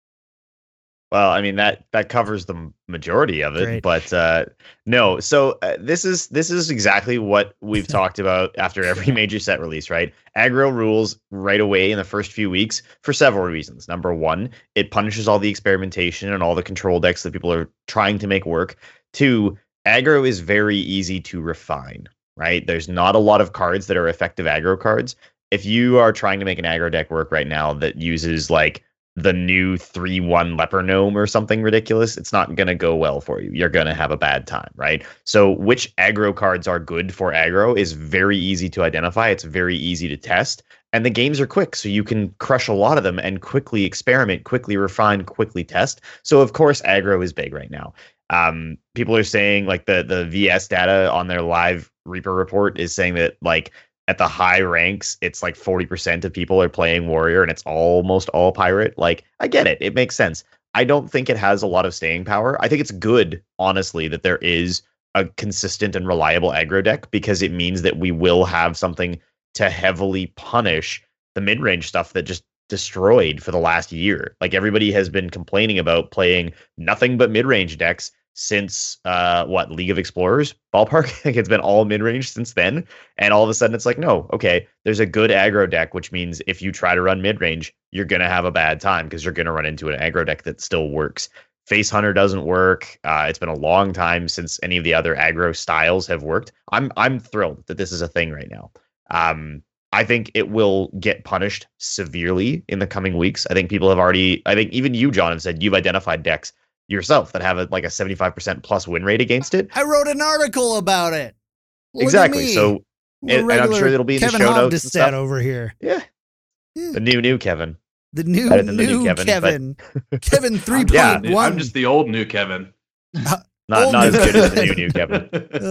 Well, I mean that that covers the m- majority of it, Great. but uh, no. So uh, this is this is exactly what we've talked about after every major set release, right? Aggro rules right away in the first few weeks for several reasons. Number one, it punishes all the experimentation and all the control decks that people are trying to make work. Two, aggro is very easy to refine, right? There's not a lot of cards that are effective aggro cards. If you are trying to make an aggro deck work right now that uses like the new three one Leper Gnome or something ridiculous, it's not going to go well for you. You're going to have a bad time, right? So which aggro cards are good for aggro is very easy to identify. It's very easy to test. And the games are quick, so you can crush a lot of them and quickly experiment, quickly refine, quickly test. So of course, aggro is big right now. Um, people are saying like the, the V S data on their live Reaper report is saying that like at the high ranks, it's like forty percent of people are playing Warrior and it's almost all Pirate. Like, I get it. It makes sense. I don't think it has a lot of staying power. I think it's good, honestly, that there is a consistent and reliable aggro deck because it means that we will have something to heavily punish the mid-range stuff that just destroyed for the last year. Like, everybody has been complaining about playing nothing but mid-range decks since uh what League of Explorers ballpark. Like, it's been all mid-range since then, and all of a sudden it's like, no, okay, there's a good aggro deck, which means if you try to run mid-range, you're gonna have a bad time because you're gonna run into an aggro deck that still works. Face Hunter doesn't work. Uh, it's been a long time since any of the other aggro styles have worked. I'm I'm thrilled that this is a thing right now. Um, I think it will get punished severely in the coming weeks. I think people have already, I think even you, John, have said you've identified decks yourself that have a, like a seventy-five percent plus win rate against it. I wrote an article about it. Look exactly. So, We're it, and I'm sure it'll be in Kevin the show notes and Hogdestad stuff. over here. Yeah. Yeah. The new, new Kevin. The new, Better than the new new Kevin, Kevin. Kevin three Yeah, point one. I'm just the old new Kevin. Not, Old not as new good as the Kevin. new, new Kevin.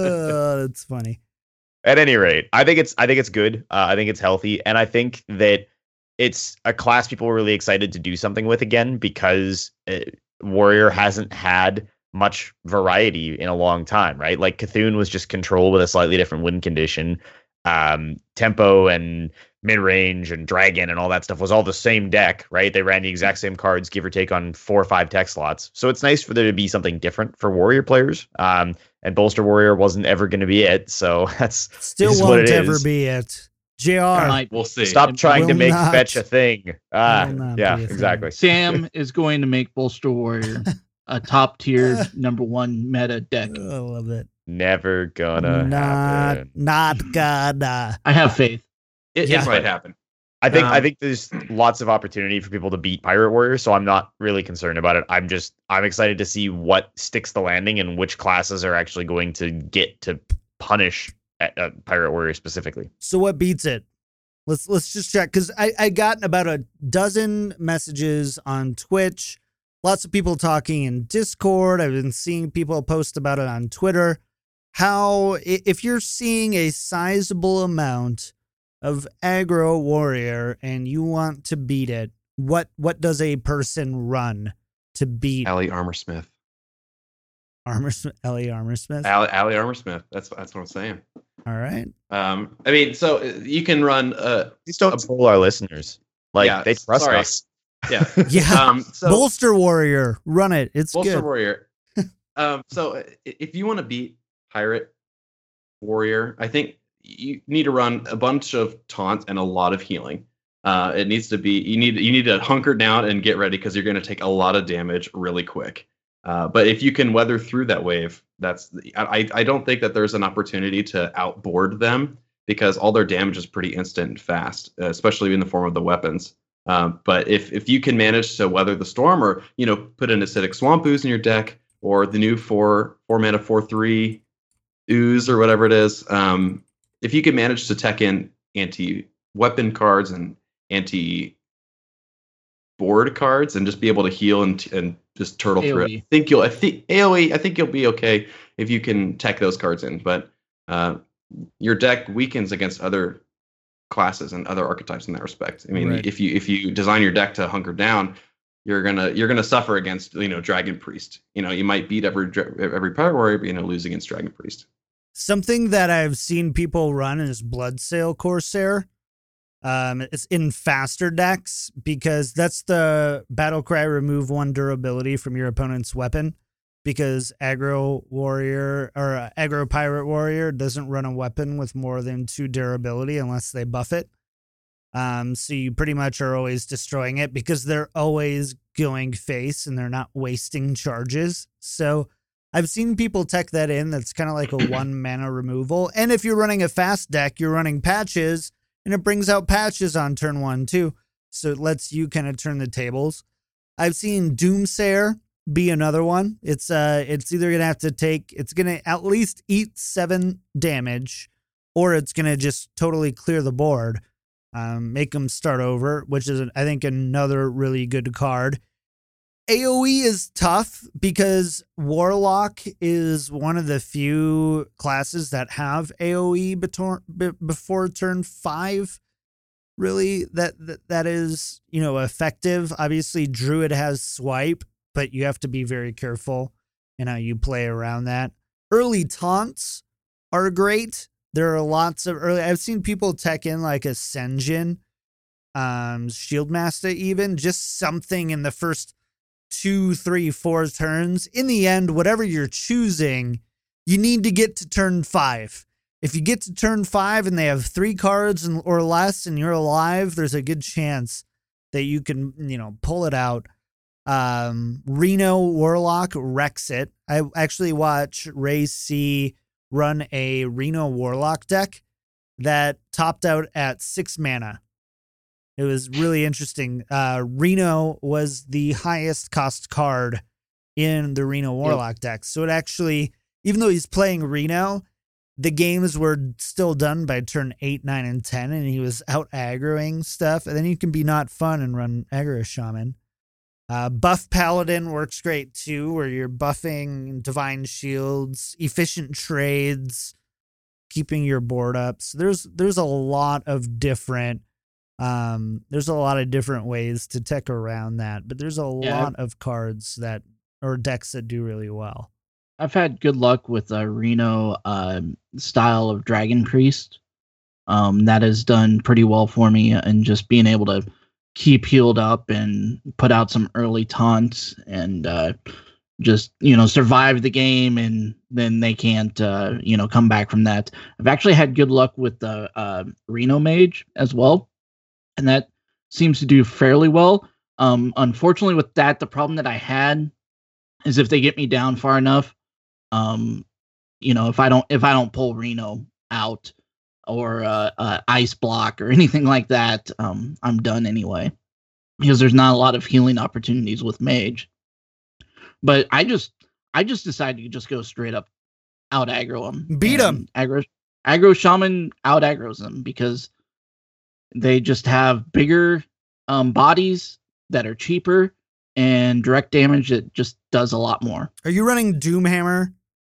Oh, that's funny. At any rate, I think it's I think it's good. Uh, I think it's healthy, and I think that it's a class people are really excited to do something with again because uh, Warrior hasn't had much variety in a long time, right? Like Cthulhu was just control with a slightly different win condition. Um, tempo and mid-range and dragon and all that stuff was all the same deck, right? They ran the exact same cards, give or take, on four or five tech slots. So it's nice for there to be something different for Warrior players. Um, and Bolster Warrior wasn't ever going to be it, so that's Still is what won't it ever is. be it. J R. Might- We'll see. Stop trying to will make not- fetch a thing. Ah, will not yeah, be a thing. exactly. Sam is going to make Bolster Warrior a top tier number one meta deck. I love it. Never gonna Not, happen. not gonna. I have faith. It, Yeah. it might happen. I think I Um, think there's lots of opportunity for people to beat Pirate Warrior, so I'm not really concerned about it. I'm just I'm excited to see what sticks the landing and which classes are actually going to get to punish uh, uh, Pirate Warrior specifically. So what beats it? Let's let's just check because I I got about a dozen messages on Twitch. Lots of people talking in Discord. I've been seeing people post about it on Twitter. How i- if you're seeing a sizable amount of aggro warrior and you want to beat it, what what does a person run to beat Allie Armor Smith. Armor Ellie Armor Smith? Allie, Allie Armor Smith. That's that's what I'm saying. All right. Um, I mean, so uh, you can run. Uh, Please don't Um, fool our listeners. Like yeah, they trust sorry. us. yeah. Yeah. Um, so Bolster warrior, run it. It's Bolster good. Warrior. um, so uh, if you want to beat Pirate Warrior, I think you need to run a bunch of taunts and a lot of healing. Uh, it needs to be you need you need to hunker down and get ready because you're going to take a lot of damage really quick. Uh, but if you can weather through that wave, that's I I don't think that there's an opportunity to outboard them because all their damage is pretty instant and fast, uh, especially in the form of the weapons. Um, but if if you can manage to weather the storm, or you know, put an acidic swamp ooze in your deck, or the new four four mana four three ooze or whatever it is, um, if you can manage to tech in anti weapon cards and anti board cards and just be able to heal and and just turtle through it, AoE. I think you'll I think A O E I think you'll be okay if you can tech those cards in. But uh, your deck weakens against other classes and other archetypes in that respect. I mean, Right. if you if you design your deck to hunker down, you're gonna you're gonna suffer against you know Dragon Priest. You know, you might beat every dra- every Pirate Warrior, but you know lose against Dragon Priest. Something that I've seen people run is Bloodsail Corsair. Um, it's in faster decks because that's the battle cry, remove one durability from your opponent's weapon, because aggro warrior or uh, aggro pirate warrior doesn't run a weapon with more than two durability unless they buff it. Um, so you pretty much are always destroying it because they're always going face and they're not wasting charges. So I've seen people tech that in. That's kind of like a one mana removal. And if you're running a fast deck, you're running patches, and it brings out patches on turn one too. So it lets you kind of turn the tables. I've seen Doomsayer be another one. It's uh, it's either gonna have to take, it's gonna at least eat seven damage, or it's gonna just totally clear the board, um, make them start over, which is I think another really good card. AoE is tough because Warlock is one of the few classes that have AoE betor- b- before turn five. Really, that, that that is, you know, effective. Obviously, Druid has swipe, but you have to be very careful in how you play around that. Early taunts are great. There are lots of early. I've seen people tech in like a Senjin, um, Shieldmaster, even just something in the first two, three, four turns. In the end, whatever you're choosing, you need to get to turn five. If you get to turn five and they have three cards and, or less and you're alive, there's a good chance that you can, you know, pull it out. Um, Reno Warlock wrecks it. I actually watch Ray C run a Reno Warlock deck that topped out at six mana. It was really interesting. Uh, Reno was the highest cost card in the Reno Warlock yep. deck. So it actually, even though he's playing Reno, the games were still done by turn eight, nine, and ten, and he was out aggroing stuff. And then you can be not fun and run aggro shaman. Uh, Buff Paladin works great too, where you're buffing divine shields, efficient trades, keeping your board up. So there's there's a lot of different um there's a lot of different ways to tech around that, but there's a Yeah. lot of cards that or decks that do really well. I've had good luck with a Reno uh, style of Dragon Priest. Um, that has done pretty well for me, and just being able to keep healed up and put out some early taunts and uh, just, you know, survive the game, and then they can't, uh, you know, come back from that. I've actually had good luck with the uh, Reno Mage as well, and that seems to do fairly well. Um, unfortunately, with that, the problem that I had is if they get me down far enough, um, you know, if I don't if I don't pull Reno out or uh, uh, ice block or anything like that, um, I'm done anyway, because there's not a lot of healing opportunities with Mage. But I just I just decided to just go straight up out aggro them, Beat 'em. aggro aggro shaman out aggroes them, because they just have bigger um, bodies that are cheaper and direct damage that just does a lot more. Are you running Doomhammer?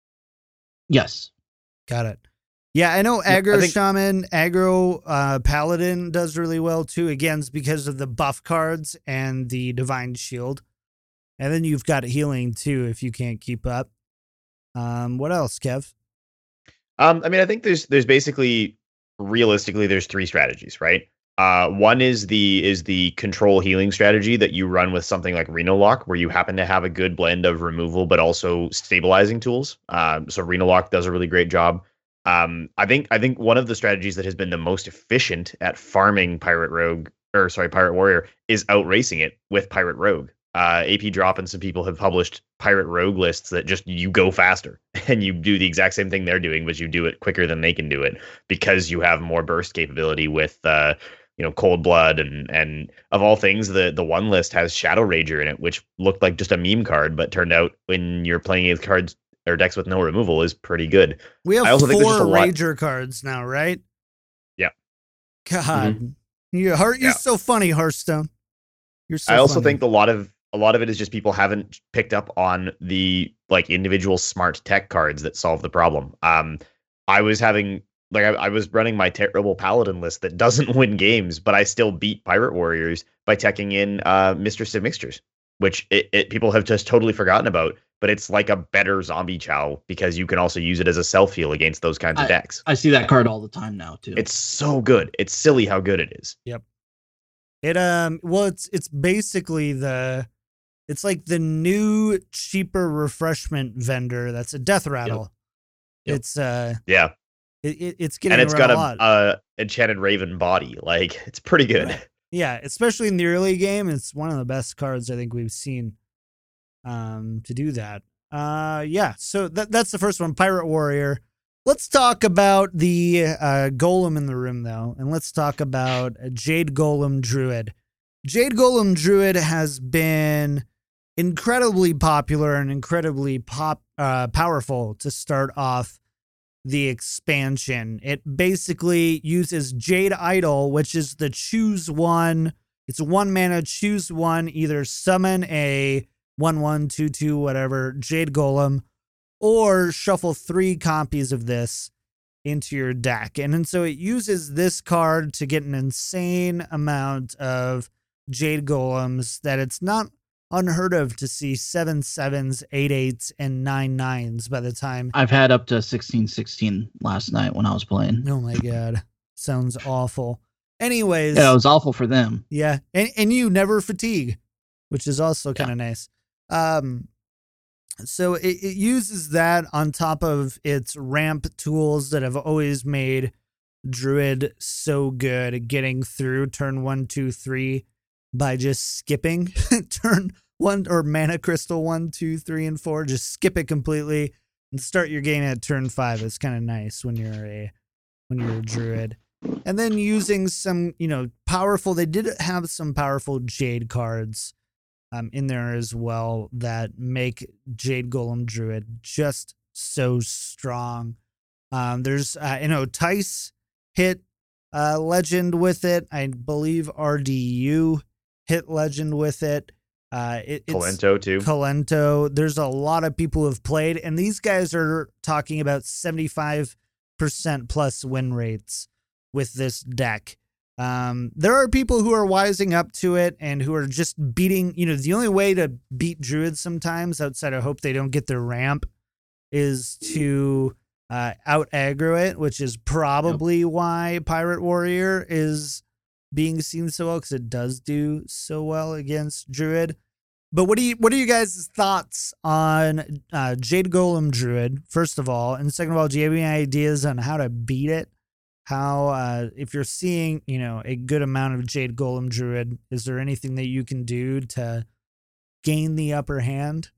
Yes. Got it. Yeah, I know Yeah, aggro I think- shaman, aggro uh, paladin does really well too. Again, it's because of the buff cards and the divine shield. And then you've got healing too if you can't keep up. Um, what else, Kev? Um, I mean, I think there's there's basically realistically there's three strategies, right? Uh, one is the is the control healing strategy that you run with something like Reno Lock, where you happen to have a good blend of removal but also stabilizing tools. Um, so Reno Lock does a really great job. Um, I think I think one of the strategies that has been the most efficient at farming Pirate Rogue or sorry Pirate Warrior is outracing it with Pirate Rogue. Uh, A P Drop and some people have published Pirate Rogue lists that just you go faster and you do the exact same thing they're doing, but you do it quicker than they can do it because you have more burst capability with uh, you know, Cold Blood and and of all things, the the one list has Shadow Rager in it, which looked like just a meme card, but turned out when you're playing against cards or decks with no removal is pretty good. We have I also four think there's just a lot- Rager cards now, right? Yeah. God, you Heart, you're Yeah. so funny, Hearthstone. You're so. I also funny. think a lot of a lot of it is just people haven't picked up on the like individual smart tech cards that solve the problem. Um, I was having like I, I was running my terrible paladin list that doesn't win games, but I still beat Pirate Warriors by teching in uh, Mistress of Mixtures, which it, it people have just totally forgotten about. But it's like a better zombie chow because you can also use it as a self heal against those kinds of I, decks. I see that card all the time now too. It's so good. It's silly how good it is. Yep. It um well it's it's basically the it's like the new cheaper refreshment vendor that's a death rattle. Yep. Yep. It's uh Yeah. it, it it's getting And it's got around a, a lot. a enchanted raven body. Like it's pretty good. Right. Yeah, especially in the early game, it's one of the best cards I think we've seen um to do that. Uh yeah, so that that's the first one, Pirate Warrior. Let's talk about the uh, golem in the room, though, and let's talk about Jade Golem Druid. Jade Golem Druid has been incredibly popular and incredibly pop uh, powerful to start off the expansion. It basically uses Jade Idol, which is the choose one. It's a one mana choose one, either summon a one one two two whatever Jade Golem, or shuffle three copies of this into your deck. And, and so it uses this card to get an insane amount of Jade Golems that it's not unheard of to see seven sevens, eight eights, and nine nines by the time. I've had up to sixteen sixteen last night when I was playing. Oh my God. Sounds awful. Anyways. Yeah, it was awful for them. Yeah. And, and you never fatigue, which is also kind of Yeah. nice. Um, So it, it uses that on top of its ramp tools that have always made Druid so good at getting through turn one, two, three by just skipping turn one or mana crystal one, two, three, and four. Just skip it completely and start your game at turn five. It's kind of nice when you're a when you're a Druid. And then using some, you know, powerful. They did have some powerful Jade cards Um, in there as well that make Jade Golem Druid just so strong. Um, there's, uh, you know, Tice hit uh, Legend with it. I believe R D U hit Legend with it. Uh, it it's Colento too. Colento. There's a lot of people who have played, and these guys are talking about seventy-five percent plus win rates with this deck. Um, there are people who are wising up to it and who are just beating, you know, the only way to beat Druids sometimes outside of hope they don't get their ramp is to uh, out aggro it, which is probably yep. why Pirate Warrior is being seen so well, because it does do so well against Druid. But what do you, what are you guys' thoughts on uh, Jade Golem Druid, first of all? And second of all, do you have any ideas on how to beat it? How, uh, if you're seeing, you know, a good amount of Jade Golem Druid, is there anything that you can do to gain the upper hand?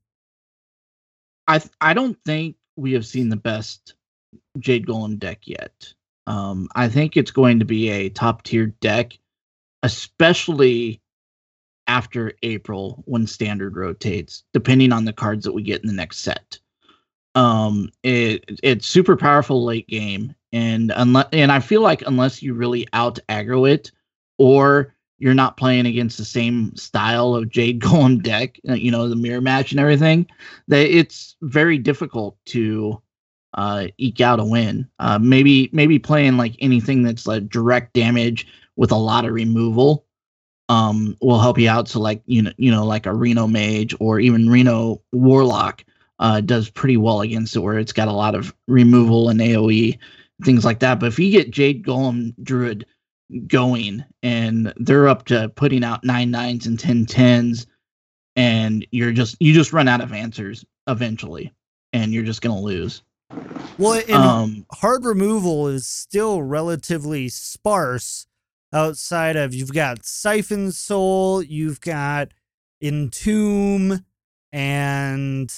I th- I don't think we have seen the best Jade Golem deck yet. Um, I think it's going to be a top tier deck, especially after April when Standard rotates, depending on the cards that we get in the next set. Um, it it's super powerful late game. And unless, and I feel like unless you really out aggro it, or you're not playing against the same style of Jade Golem deck, you know, the mirror match and everything, that it's very difficult to uh, eke out a win. Uh, maybe maybe playing like anything that's like direct damage with a lot of removal um, will help you out. So like you know you know like a Reno Mage or even Reno Warlock uh, does pretty well against it, where it's got a lot of removal and A O E. Things like that. But if you get Jade Golem Druid going and they're up to putting out nine nines and ten tens, and you're just you just run out of answers eventually, and you're just gonna lose. Well, and Um, hard removal is still relatively sparse outside of, you've got Siphon Soul, you've got Entomb, and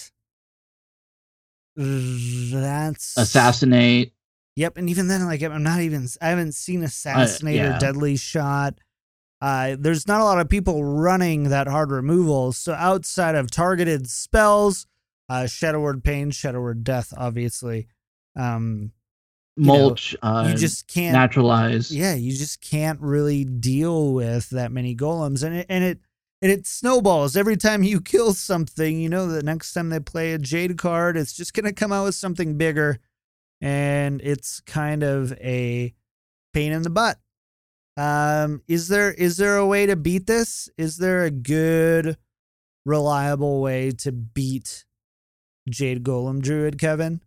that's assassinate. Yep, and even then, like, I'm not even, I haven't seen Assassinate Uh, yeah. or Deadly Shot. Uh, there's not a lot of people running that hard removal. So outside of targeted spells, uh, Shadow Word Pain, Shadow Word Death, obviously, um, you know, Mulch, uh, you just can't naturalize. Yeah, you just can't really deal with that many golems, and it and it and it snowballs every time you kill something. You know, the next time they play a Jade card, it's just gonna come out with something bigger. and it's kind of a pain in the butt. Um, is there is there a way to beat this? Is there a good, reliable way to beat Jade Golem Druid, Kevin?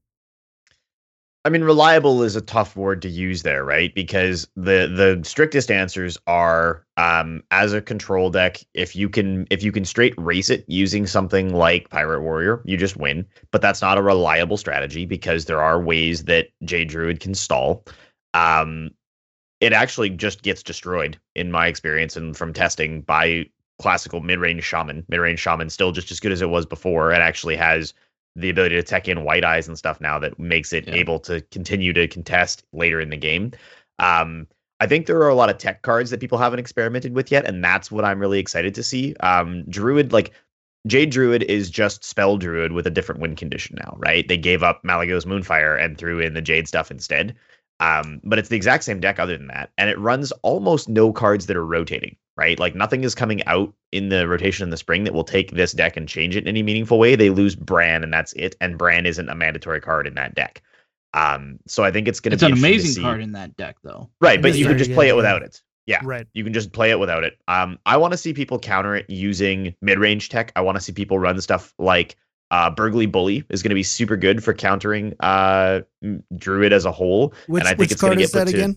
I mean, reliable is a tough word to use there, right? Because the the strictest answers are, um, as a control deck, if you can if you can straight race it using something like Pirate Warrior, you just win. But that's not a reliable strategy because there are ways that Jade Druid can stall. Um, it actually just gets destroyed in my experience and from testing by classical mid-range Shaman. Mid-range Shaman still just as good as it was before, and actually has the ability to tech in White Eyes and stuff now that makes it yeah. able to continue to contest later in the game. Um, I think there are a lot of tech cards that people haven't experimented with yet, and that's what I'm really excited to see. Um, Druid, like Jade Druid is just Spell Druid with a different win condition now, right? They gave up Malygos Moonfire and threw in the Jade stuff instead. Um, but it's the exact same deck other than that, and it runs almost no cards that are rotating, right? Like nothing is coming out in the rotation in the spring that will take this deck and change it in any meaningful way. They lose Bran and that's it, and Bran isn't a mandatory card in that deck. Um, so I think it's going to be an amazing card in that deck, though. Right, but you can just play it without it. Yeah, right. You can just play it without it. Um, I want to see people counter it using mid-range tech. I want to see people run stuff like Uh, Burgly Bully is going to be super good for countering uh, Druid as a whole. Which, and I think which it's card going to is get that put again? To,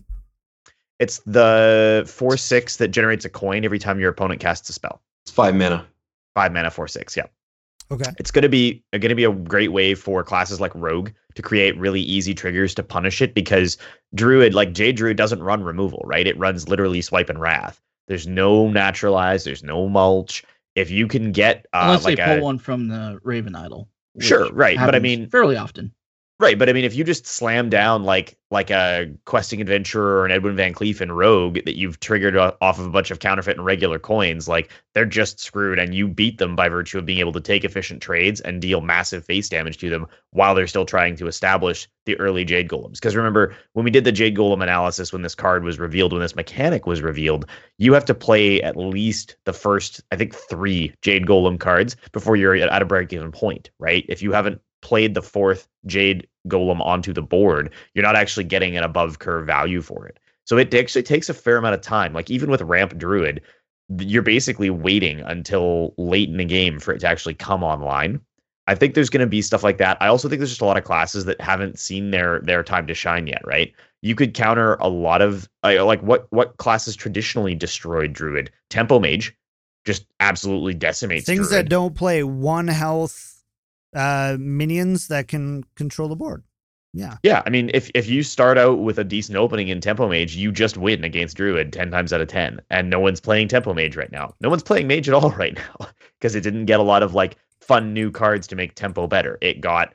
it's the four six that generates a coin every time your opponent casts a spell. It's five mana. Five mana, four six. Yeah. Okay. It's going to be going to be a great way for classes like Rogue to create really easy triggers to punish it, because Druid, like Jade Druid, doesn't run removal, right? It runs literally Swipe and Wrath. There's no naturalize. There's no mulch. If you can get uh, unless like they pull a, one from the Raven Idol. Sure, right, but I mean fairly often. Right, but I mean, if you just slam down like like a questing adventurer or an Edwin Van Cleef in Rogue that you've triggered off of a bunch of counterfeit and regular coins, like they're just screwed, and you beat them by virtue of being able to take efficient trades and deal massive face damage to them while they're still trying to establish the early Jade Golems. Because remember, when we did the Jade Golem analysis, when this card was revealed, when this mechanic was revealed, you have to play at least the first, I think, three Jade Golem cards before you're at a break-even point, right? If you haven't played the fourth Jade Golem onto the board, you're not actually getting an above curve value for it. So it actually takes a fair amount of time. Like even with Ramp Druid, you're basically waiting until late in the game for it to actually come online. I think there's going to be stuff like that. I also think there's just a lot of classes that haven't seen their their time to shine yet, right? You could counter a lot of uh, like what what classes traditionally destroyed Druid. Tempo Mage just absolutely decimates things Druid. that don't play one health uh minions that can control the board. Yeah. Yeah, I mean, if if you start out with a decent opening in Tempo Mage, you just win against Druid ten times out of ten. And no one's playing Tempo Mage right now. No one's playing Mage at all right now because it didn't get a lot of like fun new cards to make Tempo better. It got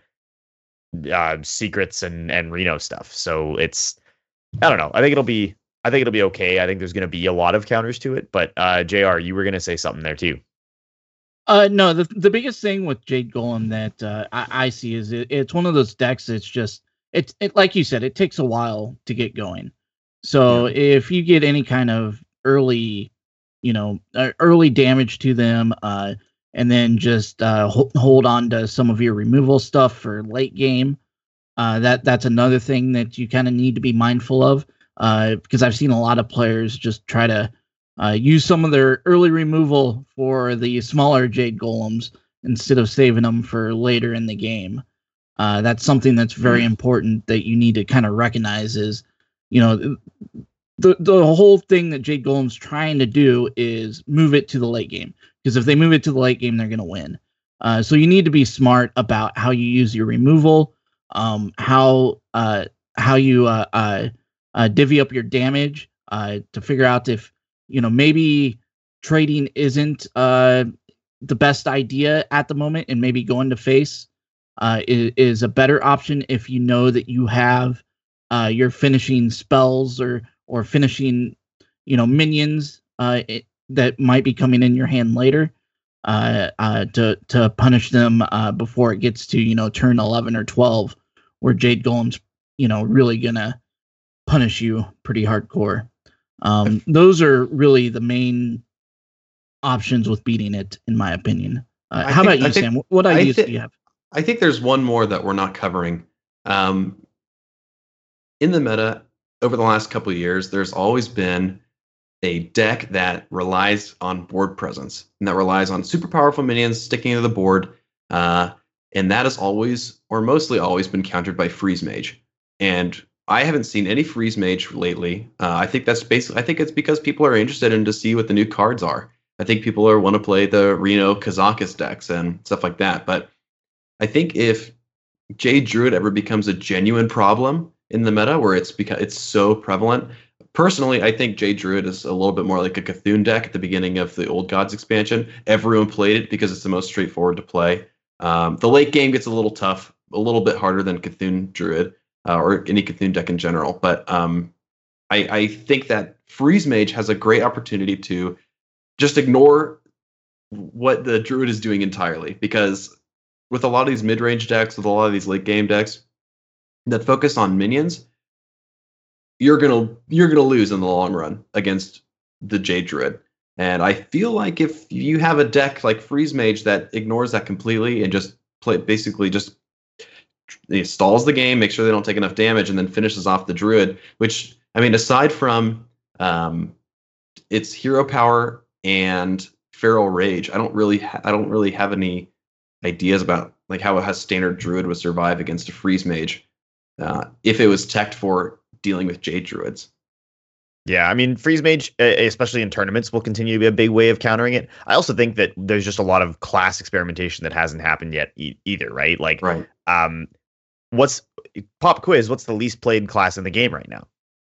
uh secrets and and Reno stuff. So it's, I don't know. I think it'll be I think it'll be okay. I think there's going to be a lot of counters to it, but uh J R, you were going to say something there too. Uh, no, the the biggest thing with Jade Golem that uh, I, I see is it, it's one of those decks that's just, it's it, like you said, it takes a while to get going. So yeah. If you get any kind of early, you know, uh, early damage to them, uh, and then just uh, ho- hold on to some of your removal stuff for late game, uh, that that's another thing that you kind of need to be mindful of, uh, because I've seen a lot of players just try to Uh, use some of their early removal for the smaller Jade Golems instead of saving them for later in the game. Uh, that's something that's very important that you need to kind of recognize is, you know, the the whole thing that Jade Golem's trying to do is move it to the late game. Because if they move it to the late game, they're going to win. Uh, so you need to be smart about how you use your removal, um, how uh, how you uh, uh, uh, divvy up your damage uh, to figure out if, you know, maybe trading isn't uh, the best idea at the moment, and maybe going to face uh, is, is a better option if you know that you have uh, your finishing spells or or finishing, you know, minions uh, it, that might be coming in your hand later uh, uh, to to punish them uh, before it gets to, you know, turn eleven or twelve, where Jade Golem's, you know, really gonna punish you pretty hardcore. Um, those are really the main options with beating it, in my opinion. Uh, how think, about you, think, Sam? What ideas th- do you have? I think there's one more that we're not covering. Um, in the meta over the last couple of years, there's always been a deck that relies on board presence and that relies on super powerful minions sticking to the board. Uh, and that has always, or mostly always, been countered by Freeze Mage. And I haven't seen any Freeze Mage lately. Uh, I think that's basically, I think it's because people are interested in to see what the new cards are. I think people are want to play the Reno Kazakus decks and stuff like that. But I think if Jade Druid ever becomes a genuine problem in the meta where it's because it's so prevalent, personally, I think Jade Druid is a little bit more like a Cthulhu deck at the beginning of the Old Gods expansion. Everyone played it because it's the most straightforward to play. Um, the late game gets a little tough, a little bit harder than Cthulhu Druid uh, or any Cthulhu deck in general. But um, I, I think that Freeze Mage has a great opportunity to just ignore what the Druid is doing entirely, because with a lot of these mid-range decks, with a lot of these late game decks that focus on minions, you're gonna you're gonna lose in the long run against the Jade Druid. And I feel like if you have a deck like Freeze Mage that ignores that completely and just play basically just it stalls the game, makes sure they don't take enough damage, and then finishes off the Druid, which, I mean, aside from um, its hero power and Feral Rage, I don't really ha- I don't really have any ideas about like how a standard Druid would survive against a Freeze Mage uh, if it was teched for dealing with Jade Druids. Yeah, I mean, Freeze Mage, especially in tournaments, will continue to be a big way of countering it. I also think that there's just a lot of class experimentation that hasn't happened yet e- either, right? Like, right. um, what's pop quiz? What's the least played class in the game right now?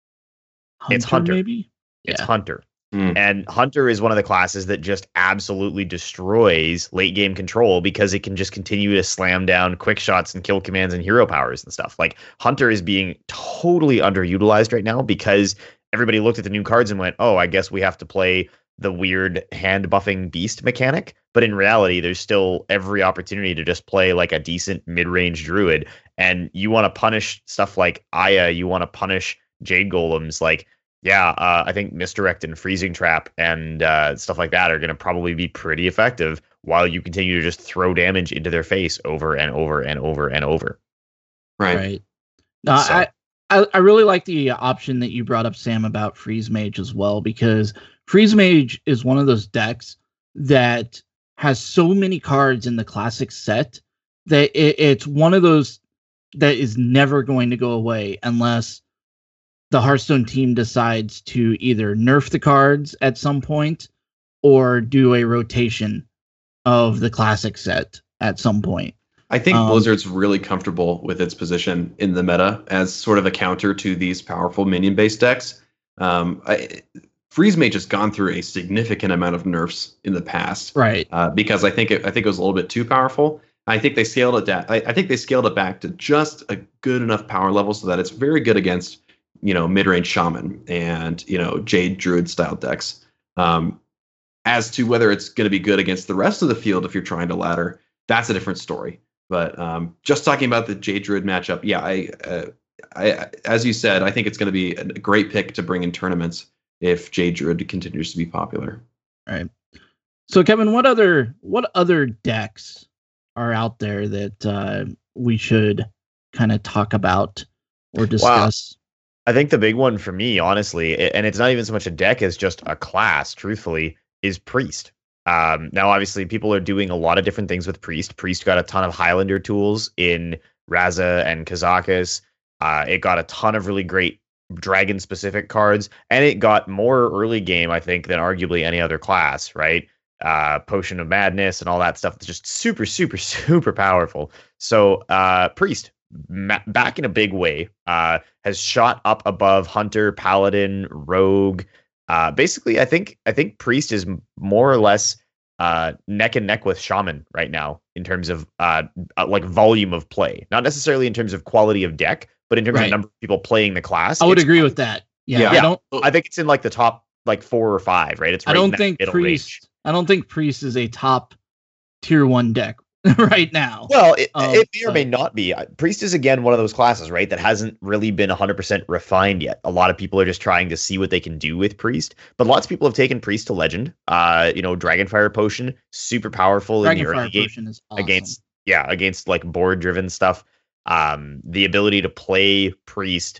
Hunter, it's Hunter. Maybe It's yeah. Hunter. Mm. And Hunter is one of the classes that just absolutely destroys late game control because it can just continue to slam down quick shots and kill commands and hero powers and stuff. Like, Hunter is being totally underutilized right now because everybody looked at the new cards and went, oh, I guess we have to play the weird hand buffing beast mechanic. But in reality, there's still every opportunity to just play like a decent mid-range Druid. And you want to punish stuff like Aya, you want to punish Jade Golems, like, yeah, uh, I think Misdirect and Freezing Trap and uh, stuff like that are going to probably be pretty effective while you continue to just throw damage into their face over and over and over and over. Right. Right. No, So- I, I I really like the option that you brought up, Sam, about Freeze Mage as well, because Freeze Mage is one of those decks that has so many cards in the classic set that it, it's one of those that is never going to go away unless the Hearthstone team decides to either nerf the cards at some point or do a rotation of the classic set at some point. I think Um, Blizzard's really comfortable with its position in the meta as sort of a counter to these powerful minion-based decks. Um, I, Freeze Mage has gone through a significant amount of nerfs in the past, Right. uh, because I think it, I think it was a little bit too powerful. I think they scaled it down. I, I think they scaled it back to just a good enough power level so that it's very good against, you know, mid-range Shaman and, you know, Jade Druid style decks. Um, as to whether it's going to be good against the rest of the field, if you're trying to ladder, that's a different story. But um, just talking about the Jade Druid matchup, yeah, I, uh, I, as you said, I think it's going to be a great pick to bring in tournaments if Jade Druid continues to be popular. Right. So, Kevin, what other what other decks are out there that uh, we should kind of talk about or discuss? I think the big one for me, honestly, a- and it's not even so much a deck as just a class, truthfully, is Priest. Um, now, obviously, people are doing a lot of different things with Priest. Priest got a ton of Highlander tools in Raza and Kazakus. Uh, it got a ton of really great dragon-specific cards, and it got more early game, I think, than arguably any other class, right? Uh, Potion of Madness and all that stuff. It's just super, super, super powerful. So, uh, Priest, ma- back in a big way, uh, has shot up above Hunter, Paladin, Rogue. Uh, basically, I think I think Priest is m- more or less uh, neck and neck with Shaman right now in terms of uh, uh, like volume of play. Not necessarily in terms of quality of deck, but in terms Right. of number of people playing the class. I would it's- agree with that. Yeah, Yeah. I don't. I think it's in like the top like four or five, right? It's I right in don't that think middle Priest. range. I don't think Priest is a top tier one deck right now. Well, it, Um, it may or may but- not be. Uh, Priest is, again, one of those classes, right, that hasn't really been one hundred percent refined yet. A lot of people are just trying to see what they can do with Priest. But lots of people have taken Priest to Legend. Uh, you know, Dragonfire Potion, super powerful in the early Dragonfire game Potion is awesome. against, yeah, against like board-driven stuff. Um, the ability to play Priest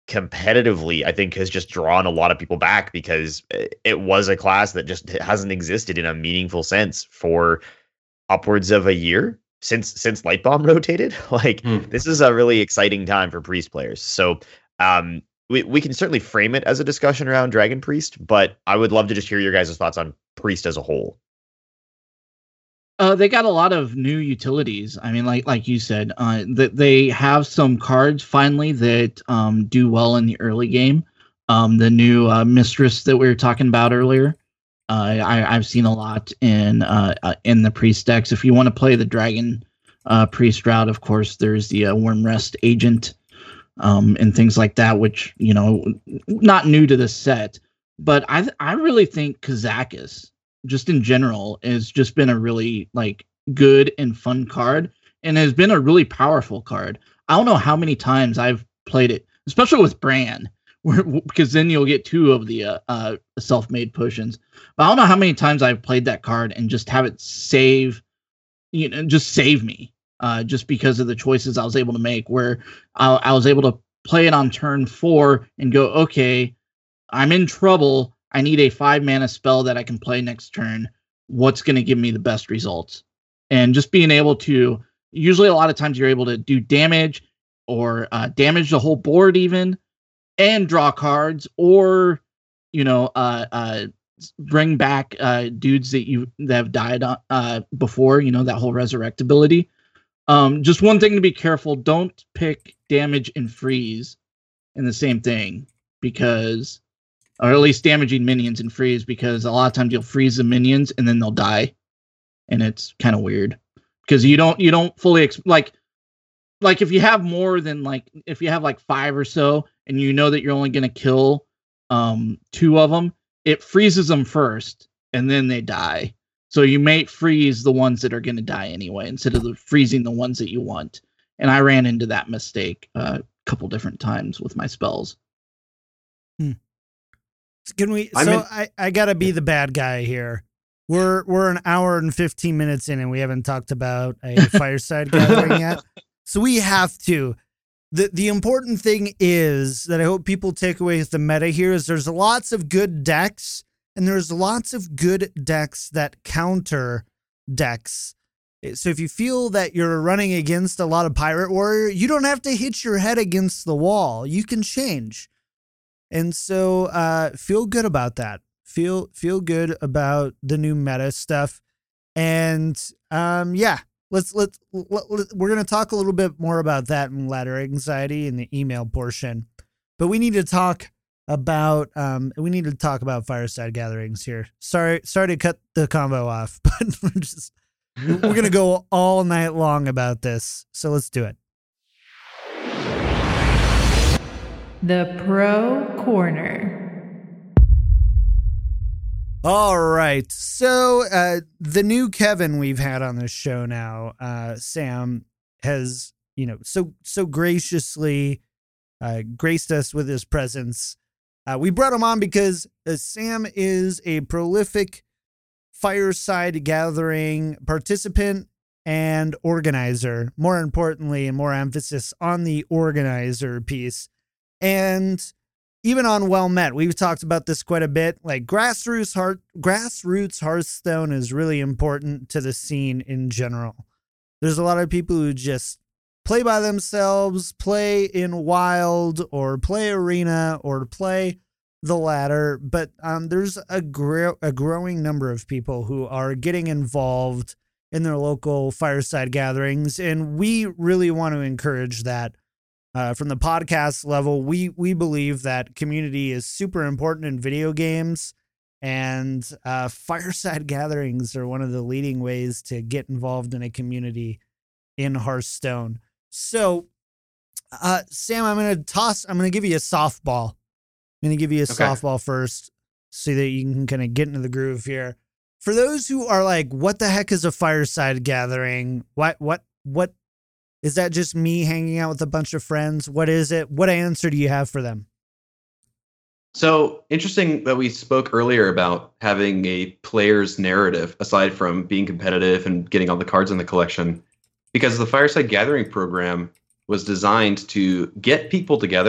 competitively, I think has just drawn a lot of people back because it was a class that just hasn't existed in a meaningful sense for upwards of a year since since Lightbomb rotated. Like mm. this is a really exciting time for Priest players. So um, we we can certainly frame it as a discussion around Dragon Priest, but I would love to just hear your guys' thoughts on Priest as a whole. Uh, they got a lot of new utilities. I mean, like like you said, uh, that they have some cards finally that um, do well in the early game. Um, the new uh, Mistress that we were talking about earlier, uh, I, I've seen a lot in uh, uh, in the Priest decks. If you want to play the Dragon uh, Priest route, of course, there's the uh, Wormrest Agent um, and things like that, which, you know, not new to the set. But I I really think Kazakis, just in general, has just been a really like good and fun card and has been a really powerful card. I don't know how many times I've played it, especially with Bran, where, because then you'll get two of the uh, uh, self-made potions. But I don't know how many times I've played that card and just have it save, you know, just save me, uh, just because of the choices I was able to make, where I, I was able to play it on turn four and go, okay, I'm in trouble. I need a five mana spell that I can play next turn. What's going to give me the best results? And just being able to, usually a lot of times you're able to do damage or uh, damage the whole board even, and draw cards, or, you know, uh, uh, bring back uh, dudes that you that have died uh, before, you know, that whole resurrect ability. Um, just one thing to be careful. Don't pick damage and freeze in the same thing, because or at least damaging minions and freeze, because a lot of times you'll freeze the minions and then they'll die, and it's kind of weird because you don't you don't fully ex- like like if you have more than like if you have like five or so and you know that you're only going to kill um two of them, it freezes them first and then they die. So you may freeze the ones that are going to die anyway instead of the freezing the ones that you want. And I ran into that mistake uh, a couple different times with my spells. Hmm. Can we? I'm so in, I, I gotta be the bad guy here. We're we're an hour and fifteen minutes in, and we haven't talked about a fireside gathering yet. So we have to. the The important thing is that I hope people take away with the meta here is there's lots of good decks, and there's lots of good decks that counter decks. So if you feel that you're running against a lot of Pirate Warrior, you don't have to hit your head against the wall. You can change. And so uh, feel good about that. Feel feel good about the new meta stuff. And um, yeah, let's let's let, let, we're gonna talk a little bit more about that in ladder anxiety in the email portion. But we need to talk about um, we need to talk about fireside gatherings here. Sorry, sorry to cut the convo off, but we're just we're gonna go all night long about this. So let's do it. The Pro Corner. All right. So uh, the new Kevin we've had on this show now, uh, Sam, has, you know, so so graciously uh, graced us with his presence. Uh, we brought him on because uh, Sam is a prolific fireside gathering participant and organizer. More importantly, and more emphasis on the organizer piece. And even on Well Met, we've talked about this quite a bit. Like grassroots heart, grassroots Hearthstone is really important to the scene in general. There's a lot of people who just play by themselves, play in Wild, or play Arena, or play the ladder. But um, there's a, gro- a growing number of people who are getting involved in their local fireside gatherings, and we really want to encourage that. Uh, from the podcast level, we we believe that community is super important in video games, and uh, fireside gatherings are one of the leading ways to get involved in a community in Hearthstone. So, uh, Sam, I'm going to toss, I'm going to give you a softball. I'm going to give you a okay. softball first so that you can kind of get into the groove here. For those who are like, what the heck is a fireside gathering? What, what, what? Is that just me hanging out with a bunch of friends? What is it? What answer do you have for them? So interesting that we spoke earlier about having a player's narrative aside from being competitive and getting all the cards in the collection, because the Fireside Gathering program was designed to get people together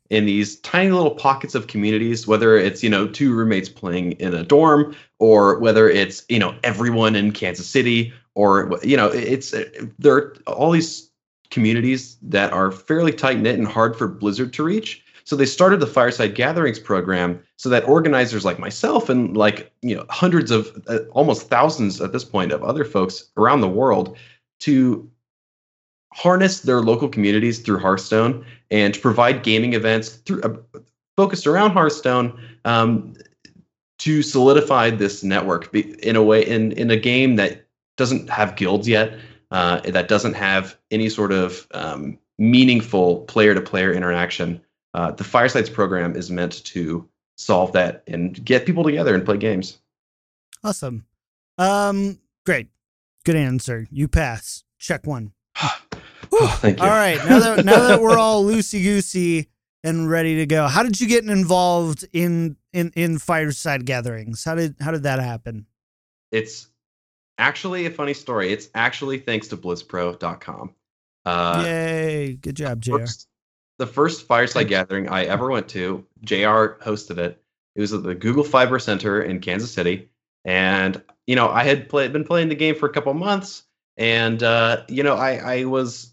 in these tiny little pockets of communities, whether it's, you know, two roommates playing in a dorm, or whether it's, you know, everyone in Kansas City, or, you know, it's there are all these communities that are fairly tight knit and hard for Blizzard to reach. So they started the Fireside Gatherings program so that organizers like myself and like, you know, hundreds of uh, almost thousands at this point of other folks around the world to harness their local communities through Hearthstone and to provide gaming events through uh, focused around Hearthstone um, to solidify this network in a way in in a game that doesn't have guilds yet, uh, that doesn't have any sort of um, meaningful player-to-player interaction. Uh, the Firesides program is meant to solve that and get people together and play games. Awesome. Um, great. Good answer. You pass. Check one. Oh, thank you. All right. Now that now that we're all loosey-goosey and ready to go, how did you get involved in in in Fireside Gatherings? How did how did that happen? It's actually a funny story. It's actually thanks to blizz pro dot com. Uh, Yay. Good job, J R. First, the first Fireside Gathering I ever went to, J R hosted it. It was at the Google Fiber Center in Kansas City. And, you know, I had play, been playing the game for a couple months. And, uh, you know, I, I was,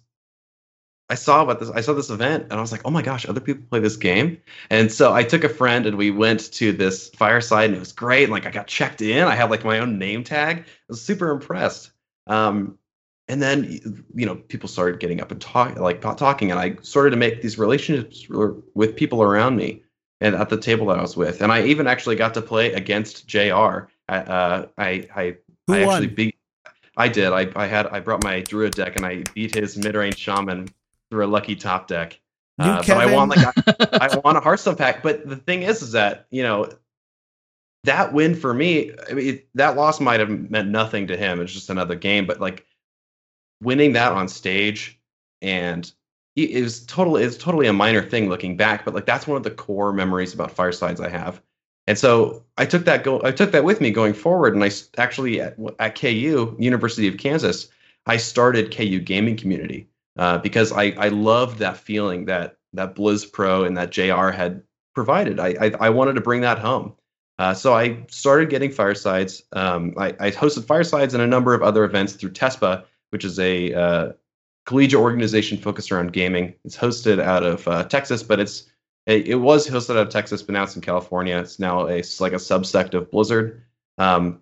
I saw about this, I saw this event and I was like, oh my gosh, other people play this game. And so I took a friend and we went to this Fireside and it was great. And like, I got checked in. I had like my own name tag. I was super impressed. Um, And then, you know, people started getting up and talk, like talking, and I started to make these relationships with people around me and at the table that I was with. And I even actually got to play against J R. Uh, I, I, Who I won? actually beat. I did. I, I had. I brought my Druid deck and I beat his mid-range Shaman through a lucky top deck. New Uh, but I Kevin? won like I, I won a Hearthstone pack. But the thing is, is that you know. That win for me, I mean, it, that loss might have meant nothing to him. It's just another game, but like. Winning that on stage, and it was totally it's totally a minor thing looking back, but like that's one of the core memories about Firesides I have. And so I took that go I took that with me going forward, and I actually at, at K U, University of Kansas, I started K U Gaming Community uh, because I I loved that feeling that that Blizz Pro and that J R had provided. I I, I wanted to bring that home. Uh, so I started getting Firesides. Um, I, I hosted Firesides and a number of other events through TESPA, which is a uh, collegiate organization focused around gaming. It's hosted out of uh, Texas, but it's it, it was hosted out of Texas, but now it's in California. It's now a it's like a subsect of Blizzard. Um,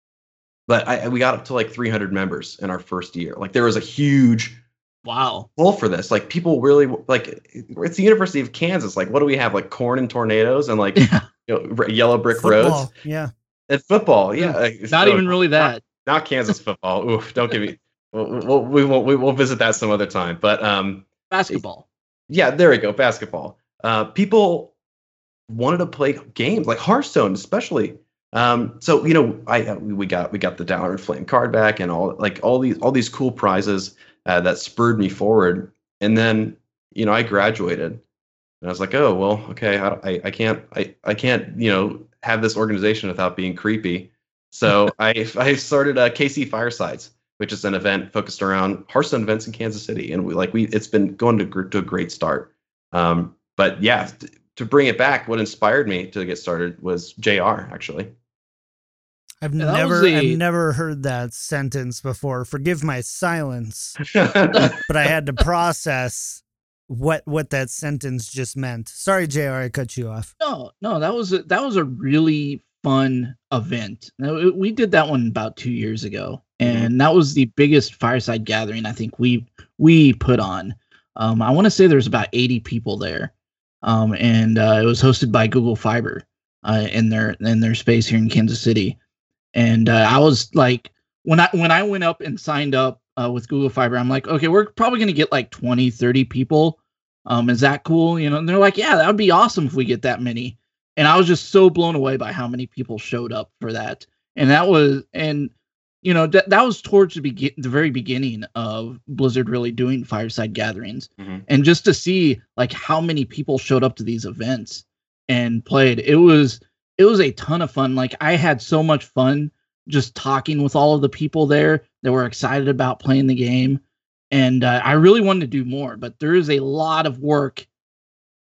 but I, we got up to like three hundred members in our first year. Like there was a huge Wow. pull for this. Like people really like it's the University of Kansas. Like what do we have? Like corn and tornadoes and like Yeah. you know, r- yellow brick Football. roads Yeah. and football. Yeah, like, Not so- even really that. Not, not Kansas football. Oof! Don't give me. We'll, we'll, we will we will visit that some other time. But um, Basketball. yeah, there we go. Basketball. Uh, people wanted to play games like Hearthstone, especially. Um, so you know, I uh, we got we got the Downward Flame card back and all like all these all these cool prizes uh, that spurred me forward. And then you know, I graduated, and I was like, oh well, okay, I I, I can't I I can't you know have this organization without being creepy. So I I started uh, K C Firesides, which is an event focused around Hearthstone events in Kansas City, and we like we it's been going to, gr- to a great start. Um, but yeah, t- to bring it back, what inspired me to get started was J R actually. I've Yeah, that never was a- I've never heard that sentence before. Forgive my silence, but I had to process what what that sentence just meant. Sorry, J R, I cut you off. No, no, that was a, that was a really fun event. Now, it- we did that one about two years ago, and that was the biggest Fireside Gathering I think we we put on. Um, I want to say there's about eighty people there, um, and uh, it was hosted by Google Fiber uh, in their in their space here in Kansas City. And uh, I was like, when I when I went up and signed up uh, with Google Fiber, I'm like, okay, we're probably gonna get like twenty, thirty people. Um, is that cool? You know, and they're like, yeah, that would be awesome if we get that many. And I was just so blown away by how many people showed up for that. And that was, and you know, that that was towards the begin, the very beginning of Blizzard really doing Fireside Gatherings. Mhm. And just to see like how many people showed up to these events and played, it was it was a ton of fun. Like I had so much fun just talking with all of the people there that were excited about playing the game. And uh, I really wanted to do more, but there is a lot of work